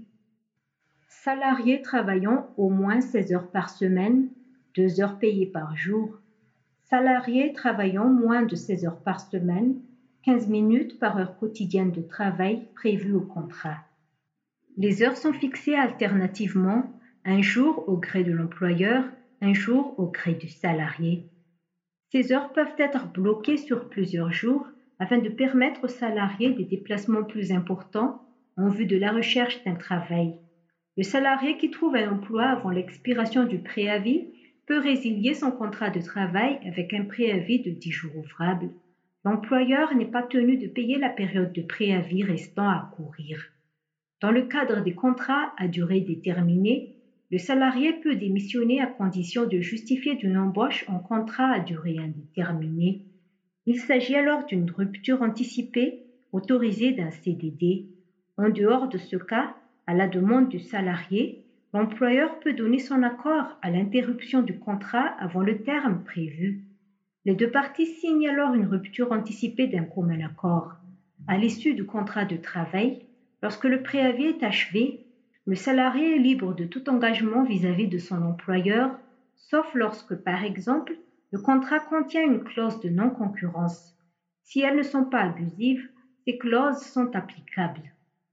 Salarié travaillant au moins seize heures par semaine, deux heures payées par jour. Salarié travaillant moins de seize heures par semaine, quinze minutes par heure quotidienne de travail prévue au contrat. Les heures sont fixées alternativement, un jour au gré de l'employeur, un jour au gré du salarié. Ces heures peuvent être bloquées sur plusieurs jours afin de permettre aux salariés des déplacements plus importants en vue de la recherche d'un travail. Le salarié qui trouve un emploi avant l'expiration du préavis peut résilier son contrat de travail avec un préavis de dix jours ouvrables. L'employeur n'est pas tenu de payer la période de préavis restant à courir. Dans le cadre des contrats à durée déterminée, le salarié peut démissionner à condition de justifier d'une embauche en contrat à durée indéterminée. Il s'agit alors d'une rupture anticipée autorisée d'un C D D. En dehors de ce cas, à la demande du salarié, l'employeur peut donner son accord à l'interruption du contrat avant le terme prévu. Les deux parties signent alors une rupture anticipée d'un commun accord. À l'issue du contrat de travail, lorsque le préavis est achevé, le salarié est libre de tout engagement vis-à-vis de son employeur, sauf lorsque, par exemple, le contrat contient une clause de non-concurrence. Si elles ne sont pas abusives, ces clauses sont applicables.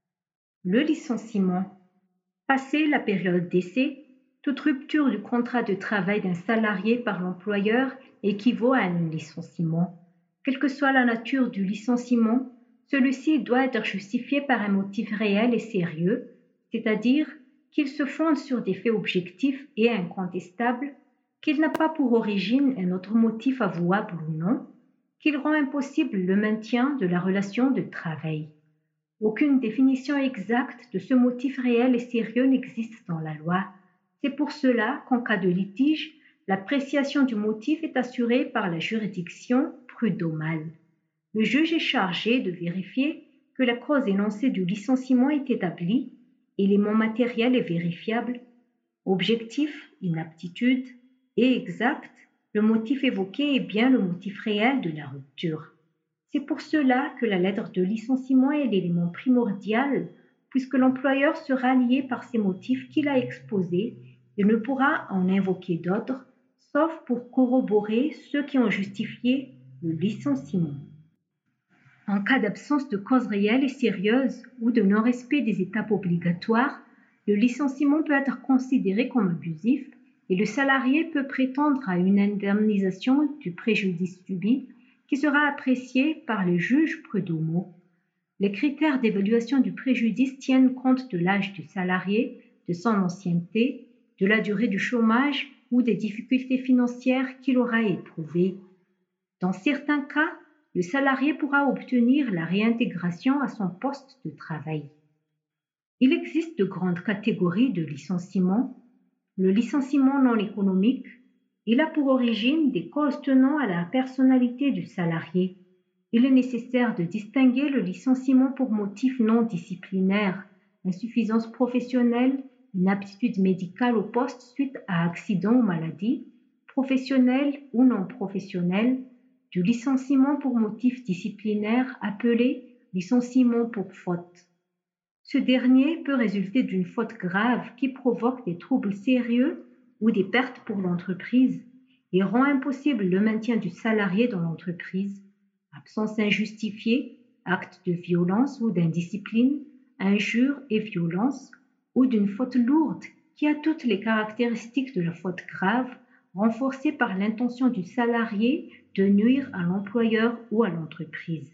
Le licenciement. Passé la période d'essai, toute rupture du contrat de travail d'un salarié par l'employeur équivaut à un licenciement. Quelle que soit la nature du licenciement, celui-ci doit être justifié par un motif réel et sérieux, c'est-à-dire qu'il se fonde sur des faits objectifs et incontestables, qu'il n'a pas pour origine un autre motif avouable ou non, qu'il rend impossible le maintien de la relation de travail. Aucune définition exacte de ce motif réel et sérieux n'existe dans la loi. C'est pour cela qu'en cas de litige, l'appréciation du motif est assurée par la juridiction prud'homale. Le juge est chargé de vérifier que la cause énoncée du licenciement est établie, élément matériel et vérifiable, objectif, inaptitude, et exact, le motif évoqué est bien le motif réel de la rupture. C'est pour cela que la lettre de licenciement est l'élément primordial, puisque l'employeur sera lié par ces motifs qu'il a exposés et ne pourra en invoquer d'autres, sauf pour corroborer ceux qui ont justifié le licenciement. En cas d'absence de cause réelle et sérieuse ou de non-respect des étapes obligatoires, le licenciement peut être considéré comme abusif et le salarié peut prétendre à une indemnisation du préjudice subi qui sera appréciée par le juge prud'homal. Les critères d'évaluation du préjudice tiennent compte de l'âge du salarié, de son ancienneté, de la durée du chômage ou des difficultés financières qu'il aura éprouvées. Dans certains cas, le salarié pourra obtenir la réintégration à son poste de travail. Il existe de grandes catégories de licenciements. Le licenciement non économique, il a pour origine des causes tenant à la personnalité du salarié. Il est nécessaire de distinguer le licenciement pour motif non disciplinaire, insuffisance professionnelle, inaptitude médicale au poste suite à accident ou maladie, professionnel ou non professionnel, du licenciement pour motif disciplinaire appelé licenciement pour faute. Ce dernier peut résulter d'une faute grave qui provoque des troubles sérieux ou des pertes pour l'entreprise et rend impossible le maintien du salarié dans l'entreprise. Absence injustifiée, acte de violence ou d'indiscipline, injure et violence, ou d'une faute lourde qui a toutes les caractéristiques de la faute grave, renforcée par l'intention du salarié de nuire à l'employeur ou à l'entreprise.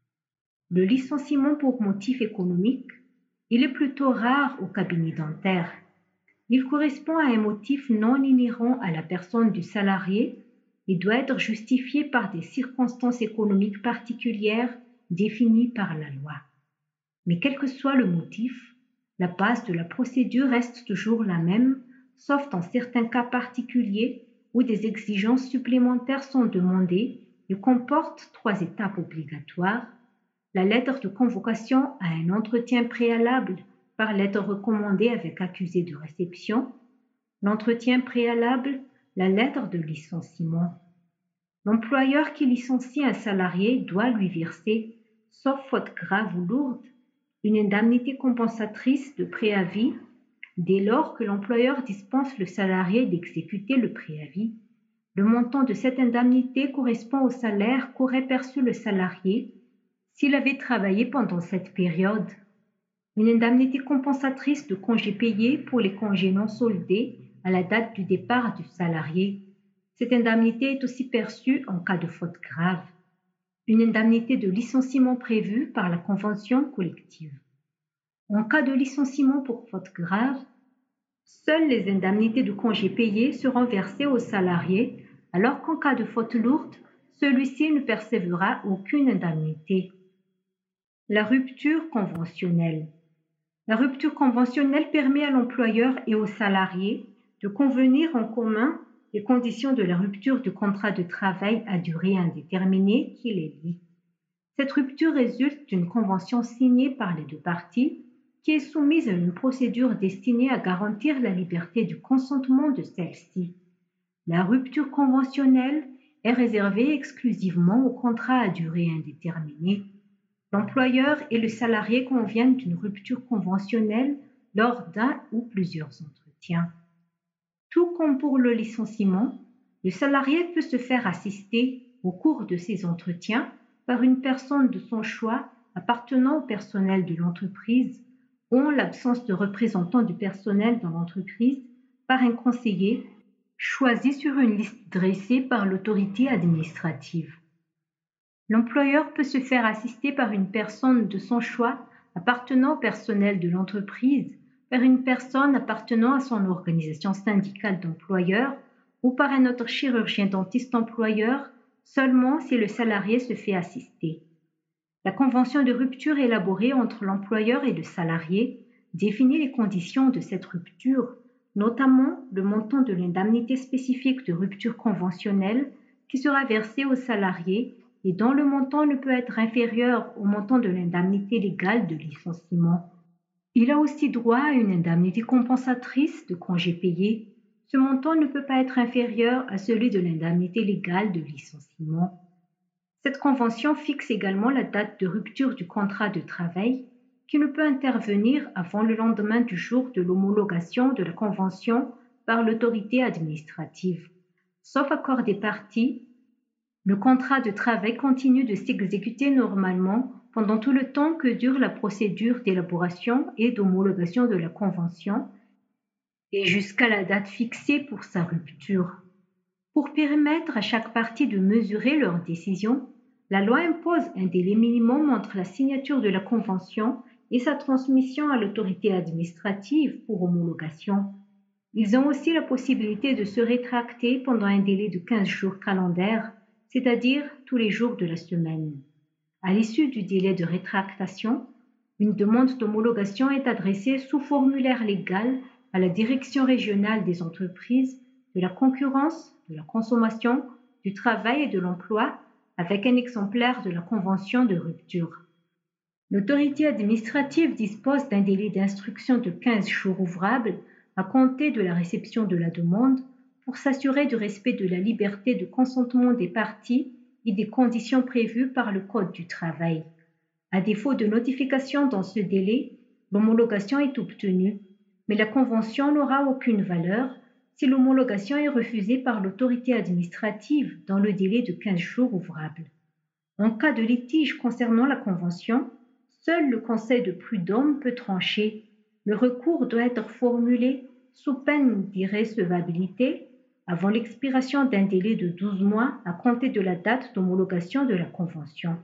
Le licenciement pour motif économique, il est plutôt rare au cabinet dentaire. Il correspond à un motif non inhérent à la personne du salarié et doit être justifié par des circonstances économiques particulières définies par la loi. Mais quel que soit le motif, la base de la procédure reste toujours la même, sauf dans certains cas particuliers où des exigences supplémentaires sont demandées et comportent trois étapes obligatoires: la lettre de convocation à un entretien préalable par lettre recommandée avec accusé de réception, l'entretien préalable, la lettre de licenciement. L'employeur qui licencie un salarié doit lui verser sauf faute grave ou lourde, une indemnité compensatrice de préavis dès lors que l'employeur dispense le salarié d'exécuter le préavis. Le montant de cette indemnité correspond au salaire qu'aurait perçu le salarié s'il avait travaillé pendant cette période. Une indemnité compensatrice de congés payés pour les congés non soldés à la date du départ du salarié. Cette indemnité est aussi perçue en cas de faute grave. Une indemnité de licenciement prévue par la convention collective. En cas de licenciement pour faute grave, seules les indemnités de congés payés seront versées au salarié, alors qu'en cas de faute lourde, celui-ci ne percevra aucune indemnité. La rupture conventionnelle. La rupture conventionnelle permet à l'employeur et au salarié de convenir en commun les conditions de la rupture du contrat de travail à durée indéterminée qui les lie. Cette rupture résulte d'une convention signée par les deux parties qui est soumise à une procédure destinée à garantir la liberté du consentement de celle-ci. La rupture conventionnelle est réservée exclusivement aux contrats à durée indéterminée. L'employeur et le salarié conviennent d'une rupture conventionnelle lors d'un ou plusieurs entretiens. Tout comme pour le licenciement, le salarié peut se faire assister au cours de ces entretiens par une personne de son choix appartenant au personnel de l'entreprise ou en l'absence de représentant du personnel dans l'entreprise par un conseiller choisi sur une liste dressée par l'autorité administrative. L'employeur peut se faire assister par une personne de son choix appartenant au personnel de l'entreprise, par une personne appartenant à son organisation syndicale d'employeurs ou par un autre chirurgien dentiste employeur seulement si le salarié se fait assister. La convention de rupture élaborée entre l'employeur et le salarié définit les conditions de cette rupture, notamment le montant de l'indemnité spécifique de rupture conventionnelle qui sera versée au salarié et dont le montant ne peut être inférieur au montant de l'indemnité légale de licenciement. Il a aussi droit à une indemnité compensatrice de congés payés. Ce montant ne peut pas être inférieur à celui de l'indemnité légale de licenciement. Cette convention fixe également la date de rupture du contrat de travail qui ne peut intervenir avant le lendemain du jour de l'homologation de la convention par l'autorité administrative. Sauf accord des parties, le contrat de travail continue de s'exécuter normalement pendant tout le temps que dure la procédure d'élaboration et d'homologation de la convention et jusqu'à la date fixée pour sa rupture. Pour permettre à chaque partie de mesurer leur décision, la loi impose un délai minimum entre la signature de la convention et sa transmission à l'autorité administrative pour homologation. Ils ont aussi la possibilité de se rétracter pendant un délai de quinze jours calendaires, c'est-à-dire tous les jours de la semaine. À l'issue du délai de rétractation, une demande d'homologation est adressée sous formulaire légal à la Direction régionale des entreprises, de la concurrence, de la consommation, du travail et de l'emploi avec un exemplaire de la convention de rupture. L'autorité administrative dispose d'un délai d'instruction de quinze jours ouvrables à compter de la réception de la demande pour s'assurer du respect de la liberté de consentement des parties et des conditions prévues par le Code du travail. À défaut de notification dans ce délai, l'homologation est obtenue, mais la convention n'aura aucune valeur si l'homologation est refusée par l'autorité administrative dans le délai de quinze jours ouvrables. En cas de litige concernant la convention, seul le Conseil de prud'homme peut trancher. Le recours doit être formulé sous peine d'irrecevabilité avant l'expiration d'un délai de douze mois à compter de la date d'homologation de la convention.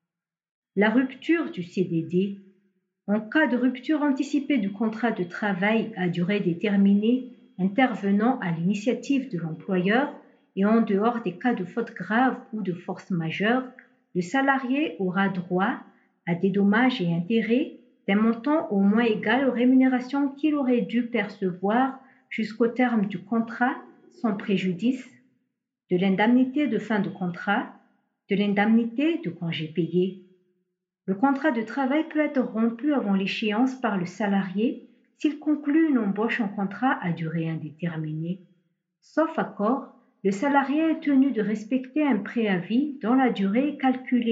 La rupture du C D D. En cas de rupture anticipée du contrat de travail à durée déterminée intervenant à l'initiative de l'employeur et en dehors des cas de faute grave ou de force majeure, le salarié aura droit à des dommages et intérêts d'un montant au moins égal aux rémunérations qu'il aurait dû percevoir jusqu'au terme du contrat sans préjudice, de l'indemnité de fin de contrat, de l'indemnité de congés payés. Le contrat de travail peut être rompu avant l'échéance par le salarié s'il conclut une embauche en contrat à durée indéterminée. Sauf accord, le salarié est tenu de respecter un préavis dont la durée est calculée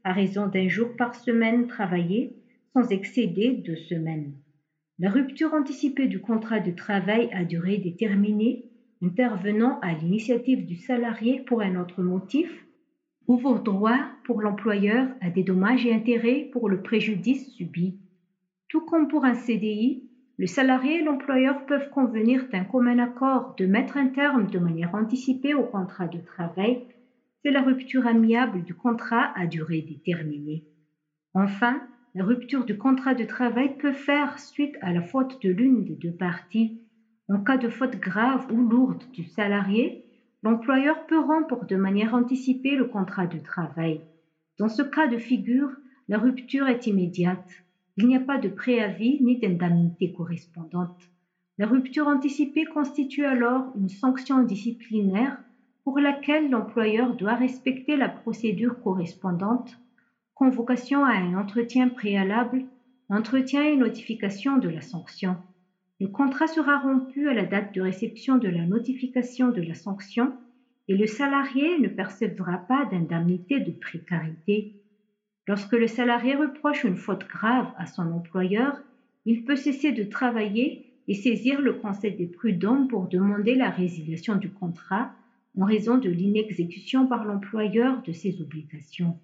à raison d'un jour par semaine travaillé, sans excéder deux semaines. La rupture anticipée du contrat de travail à durée déterminée, intervenant à l'initiative du salarié pour un autre motif, ouvre droit pour l'employeur à des dommages et intérêts pour le préjudice subi. Tout comme pour un C D I, le salarié et l'employeur peuvent convenir d'un commun accord de mettre un terme de manière anticipée au contrat de travail. C'est la rupture amiable du contrat à durée déterminée. Enfin, la rupture du contrat de travail peut faire suite à la faute de l'une des deux parties. En cas de faute grave ou lourde du salarié, l'employeur peut rompre de manière anticipée le contrat de travail. Dans ce cas de figure, la rupture est immédiate. Il n'y a pas de préavis ni d'indemnité correspondante. La rupture anticipée constitue alors une sanction disciplinaire pour laquelle l'employeur doit respecter la procédure correspondante: convocation à un entretien préalable, entretien et notification de la sanction. Le contrat sera rompu à la date de réception de la notification de la sanction et le salarié ne percevra pas d'indemnité de précarité. Lorsque le salarié reproche une faute grave à son employeur, il peut cesser de travailler et saisir le Conseil des prud'hommes pour demander la résiliation du contrat en raison de l'inexécution par l'employeur de ses obligations.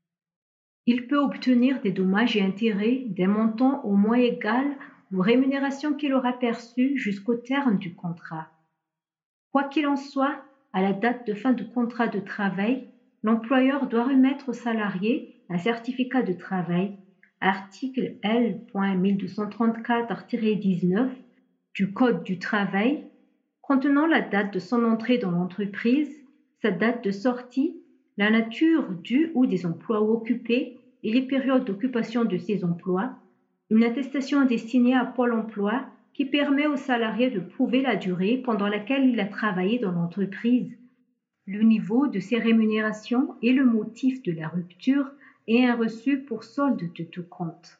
Il peut obtenir des dommages et intérêts d'un montant au moins égal aux rémunérations qu'il aura perçues jusqu'au terme du contrat. Quoi qu'il en soit, à la date de fin du contrat de travail, l'employeur doit remettre au salarié un certificat de travail, article L mille deux cent trente-quatre dix-neuf du Code du travail, contenant la date de son entrée dans l'entreprise, sa date de sortie, la nature du ou des emplois occupés et les périodes d'occupation de ces emplois, une attestation destinée à Pôle emploi qui permet au salarié de prouver la durée pendant laquelle il a travaillé dans l'entreprise, le niveau de ses rémunérations et le motif de la rupture, et un reçu pour solde de tout compte.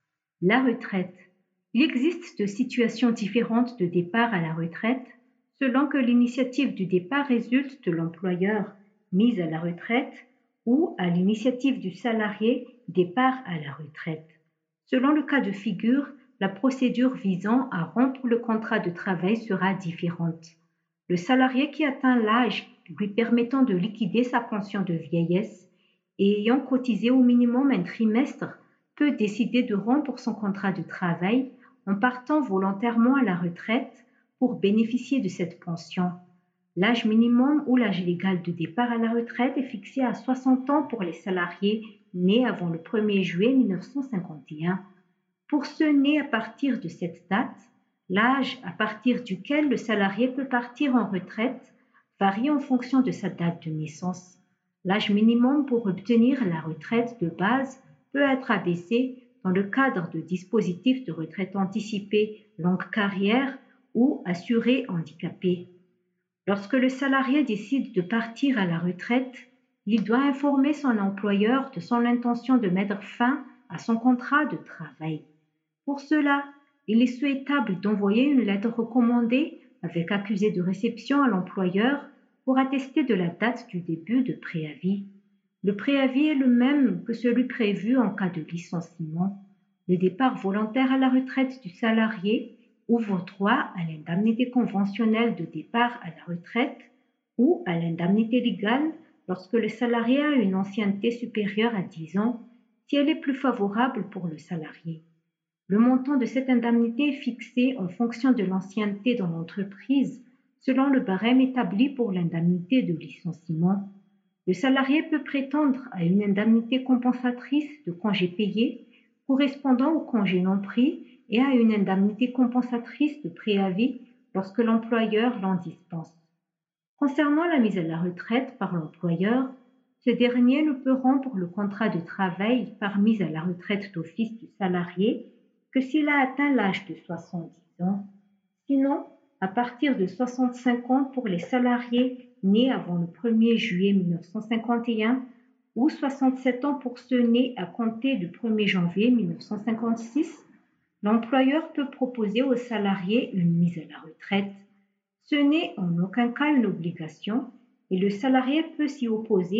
La retraite. Il existe de situations différentes de départ à la retraite selon que l'initiative du départ résulte de l'employeur mise à la retraite ou à l'initiative du salarié départ à la retraite. Selon le cas de figure, la procédure visant à rompre le contrat de travail sera différente. Le salarié qui atteint l'âge lui permettant de liquider sa pension de vieillesse et ayant cotisé au minimum un trimestre peut décider de rompre son contrat de travail en partant volontairement à la retraite pour bénéficier de cette pension. L'âge minimum ou l'âge légal de départ à la retraite est fixé à soixante ans pour les salariés nés avant le premier juillet mille neuf cent cinquante et un. Pour ceux nés à partir de cette date, l'âge à partir duquel le salarié peut partir en retraite varie en fonction de sa date de naissance. L'âge minimum pour obtenir la retraite de base peut être abaissé dans le cadre de dispositifs de retraite anticipée longue carrière ou assuré handicapé. Lorsque le salarié décide de partir à la retraite, il doit informer son employeur de son intention de mettre fin à son contrat de travail. Pour cela, il est souhaitable d'envoyer une lettre recommandée avec accusé de réception à l'employeur pour attester de la date du début de préavis. Le préavis est le même que celui prévu en cas de licenciement. Le départ volontaire à la retraite du salarié ouvre droit à l'indemnité conventionnelle de départ à la retraite ou à l'indemnité légale lorsque le salarié a une ancienneté supérieure à dix ans, si elle est plus favorable pour le salarié. Le montant de cette indemnité est fixé en fonction de l'ancienneté dans l'entreprise, selon le barème établi pour l'indemnité de licenciement. Le salarié peut prétendre à une indemnité compensatrice de congé payé correspondant au congé non pris et à une indemnité compensatrice de préavis lorsque l'employeur l'en dispense. Concernant la mise à la retraite par l'employeur, ce dernier ne peut rompre le contrat de travail par mise à la retraite d'office du salarié que s'il a atteint l'âge de soixante-dix ans. Sinon, à partir de soixante-cinq ans pour les salariés nés avant le premier juillet mille neuf cent cinquante et un ou soixante-sept ans pour ceux nés à compter du premier janvier mille neuf cent cinquante-six, l'employeur peut proposer aux salariés une mise à la retraite. Ce n'est en aucun cas une obligation et le salarié peut s'y opposer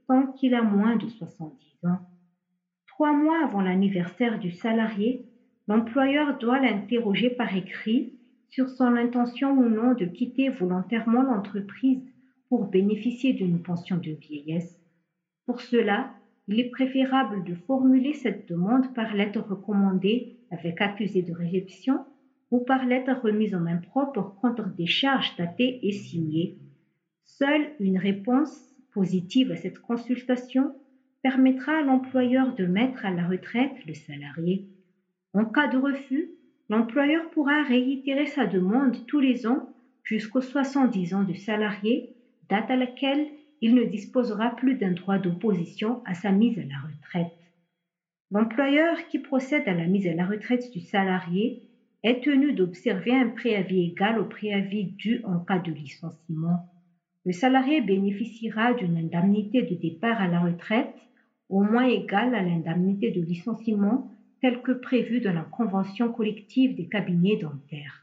attestant qu'il a moins de soixante-dix ans. Trois mois avant l'anniversaire du salarié, l'employeur doit l'interroger par écrit sur son intention ou non de quitter volontairement l'entreprise pour bénéficier d'une pension de vieillesse. Pour cela, il est préférable de formuler cette demande par lettre recommandée avec accusé de réception ou par lettre remise en main propre contre des charges datées et signées. Seule une réponse positive à cette consultation permettra à l'employeur de mettre à la retraite le salarié. En cas de refus, l'employeur pourra réitérer sa demande tous les ans jusqu'aux soixante-dix ans du salarié, date à laquelle il ne disposera plus d'un droit d'opposition à sa mise à la retraite. L'employeur qui procède à la mise à la retraite du salarié est tenu d'observer un préavis égal au préavis dû en cas de licenciement. Le salarié bénéficiera d'une indemnité de départ à la retraite au moins égale à l'indemnité de licenciement telle que prévue dans la convention collective des cabinets dentaires.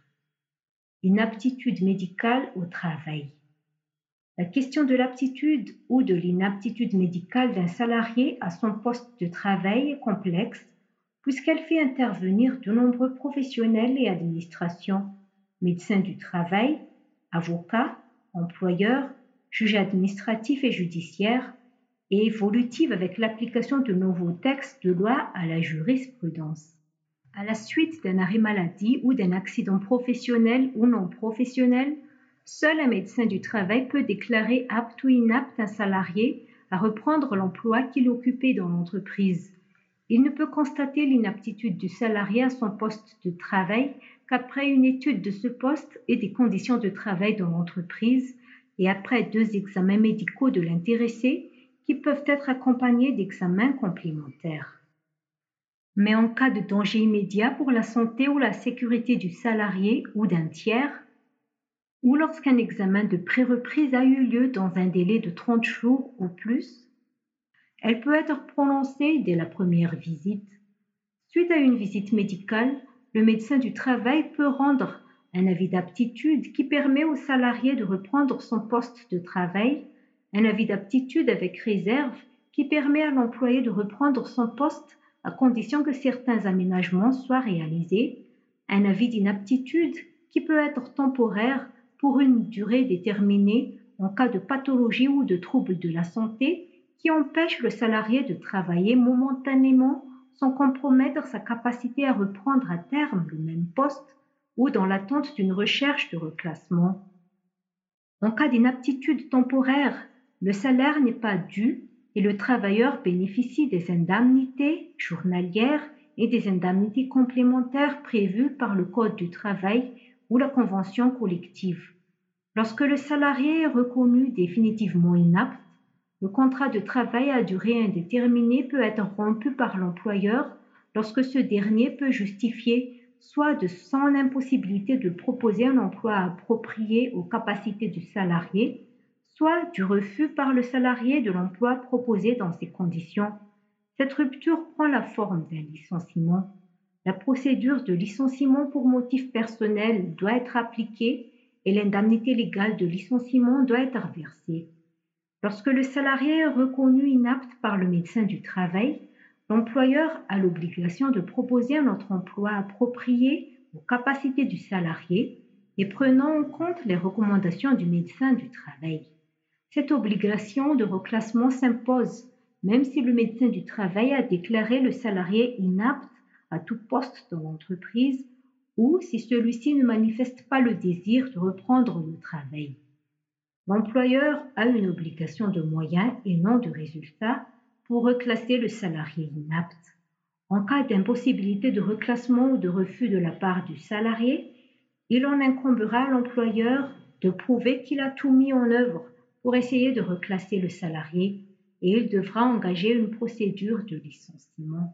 Inaptitude médicale au travail. La question de l'aptitude ou de l'inaptitude médicale d'un salarié à son poste de travail est complexe puisqu'elle fait intervenir de nombreux professionnels et administrations, médecins du travail, avocats, employeurs, juges administratifs et judiciaires, et évolutive avec l'application de nouveaux textes de loi à la jurisprudence. À la suite d'un arrêt maladie ou d'un accident professionnel ou non professionnel, seul un médecin du travail peut déclarer apte ou inapte un salarié à reprendre l'emploi qu'il occupait dans l'entreprise. Il ne peut constater l'inaptitude du salarié à son poste de travail qu'après une étude de ce poste et des conditions de travail dans l'entreprise et après deux examens médicaux de l'intéressé qui peuvent être accompagnés d'examens complémentaires. Mais en cas de danger immédiat pour la santé ou la sécurité du salarié ou d'un tiers, ou lorsqu'un examen de pré-reprise a eu lieu dans un délai de trente jours ou plus, elle peut être prononcée dès la première visite. Suite à une visite médicale, le médecin du travail peut rendre un avis d'aptitude qui permet au salarié de reprendre son poste de travail, un avis d'aptitude avec réserve qui permet à l'employé de reprendre son poste à condition que certains aménagements soient réalisés, un avis d'inaptitude qui peut être temporaire pour une durée déterminée en cas de pathologie ou de trouble de la santé qui empêche le salarié de travailler momentanément sans compromettre sa capacité à reprendre à terme le même poste ou dans l'attente d'une recherche de reclassement. En cas d'inaptitude temporaire, le salaire n'est pas dû et le travailleur bénéficie des indemnités journalières et des indemnités complémentaires prévues par le Code du travail ou la convention collective. Lorsque le salarié est reconnu définitivement inapte, le contrat de travail à durée indéterminée peut être rompu par l'employeur lorsque ce dernier peut justifier soit de son impossibilité de proposer un emploi approprié aux capacités du salarié, soit du refus par le salarié de l'emploi proposé dans ces conditions. Cette rupture prend la forme d'un licenciement. La procédure de licenciement pour motif personnel doit être appliquée et l'indemnité légale de licenciement doit être versée. Lorsque le salarié est reconnu inapte par le médecin du travail, l'employeur a l'obligation de proposer un autre emploi approprié aux capacités du salarié et prenant en compte les recommandations du médecin du travail. Cette obligation de reclassement s'impose même si le médecin du travail a déclaré le salarié inapte à tout poste dans l'entreprise ou si celui-ci ne manifeste pas le désir de reprendre le travail. L'employeur a une obligation de moyens et non de résultats pour reclasser le salarié inapte. En cas d'impossibilité de reclassement ou de refus de la part du salarié, il en incombera à l'employeur de prouver qu'il a tout mis en œuvre pour essayer de reclasser le salarié et il devra engager une procédure de licenciement.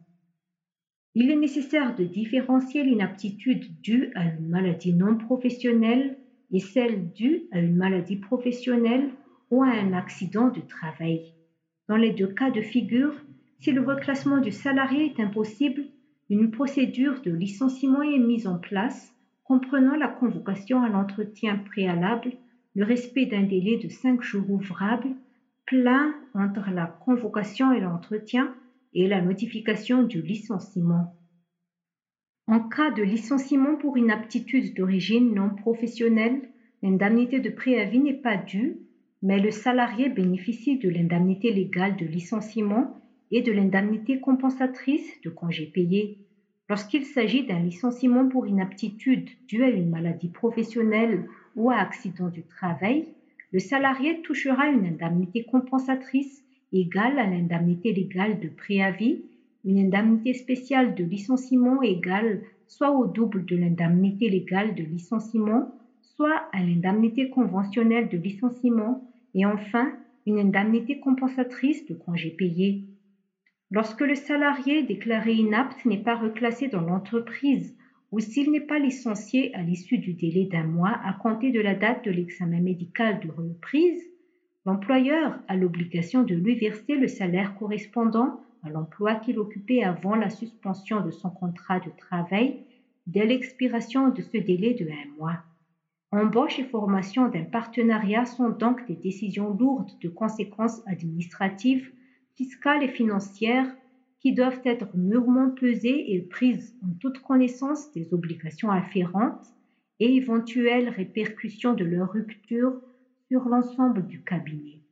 Il est nécessaire de différencier l'inaptitude due à une maladie non professionnelle et celle due à une maladie professionnelle ou à un accident de travail. Dans les deux cas de figure, si le reclassement du salarié est impossible, une procédure de licenciement est mise en place, comprenant la convocation à l'entretien préalable, le respect d'un délai de cinq jours ouvrables, plein entre la convocation et l'entretien et la notification du licenciement. En cas de licenciement pour inaptitude d'origine non professionnelle, l'indemnité de préavis n'est pas due, mais le salarié bénéficie de l'indemnité légale de licenciement et de l'indemnité compensatrice de congés payés. Lorsqu'il s'agit d'un licenciement pour inaptitude due à une maladie professionnelle ou à accident du travail, le salarié touchera une indemnité compensatrice égale à l'indemnité légale de préavis, une indemnité spéciale de licenciement égale soit au double de l'indemnité légale de licenciement, soit à l'indemnité conventionnelle de licenciement, et enfin une indemnité compensatrice de congés payés. Lorsque le salarié déclaré inapte n'est pas reclassé dans l'entreprise ou s'il n'est pas licencié à l'issue du délai d'un mois à compter de la date de l'examen médical de reprise, l'employeur a l'obligation de lui verser le salaire correspondant à l'emploi qu'il occupait avant la suspension de son contrat de travail dès l'expiration de ce délai de un mois. Embauche et formation d'un partenariat sont donc des décisions lourdes de conséquences administratives, fiscales et financières qui doivent être mûrement pesées et prises en toute connaissance des obligations afférentes et éventuelles répercussions de leur rupture sur l'ensemble du cabinet.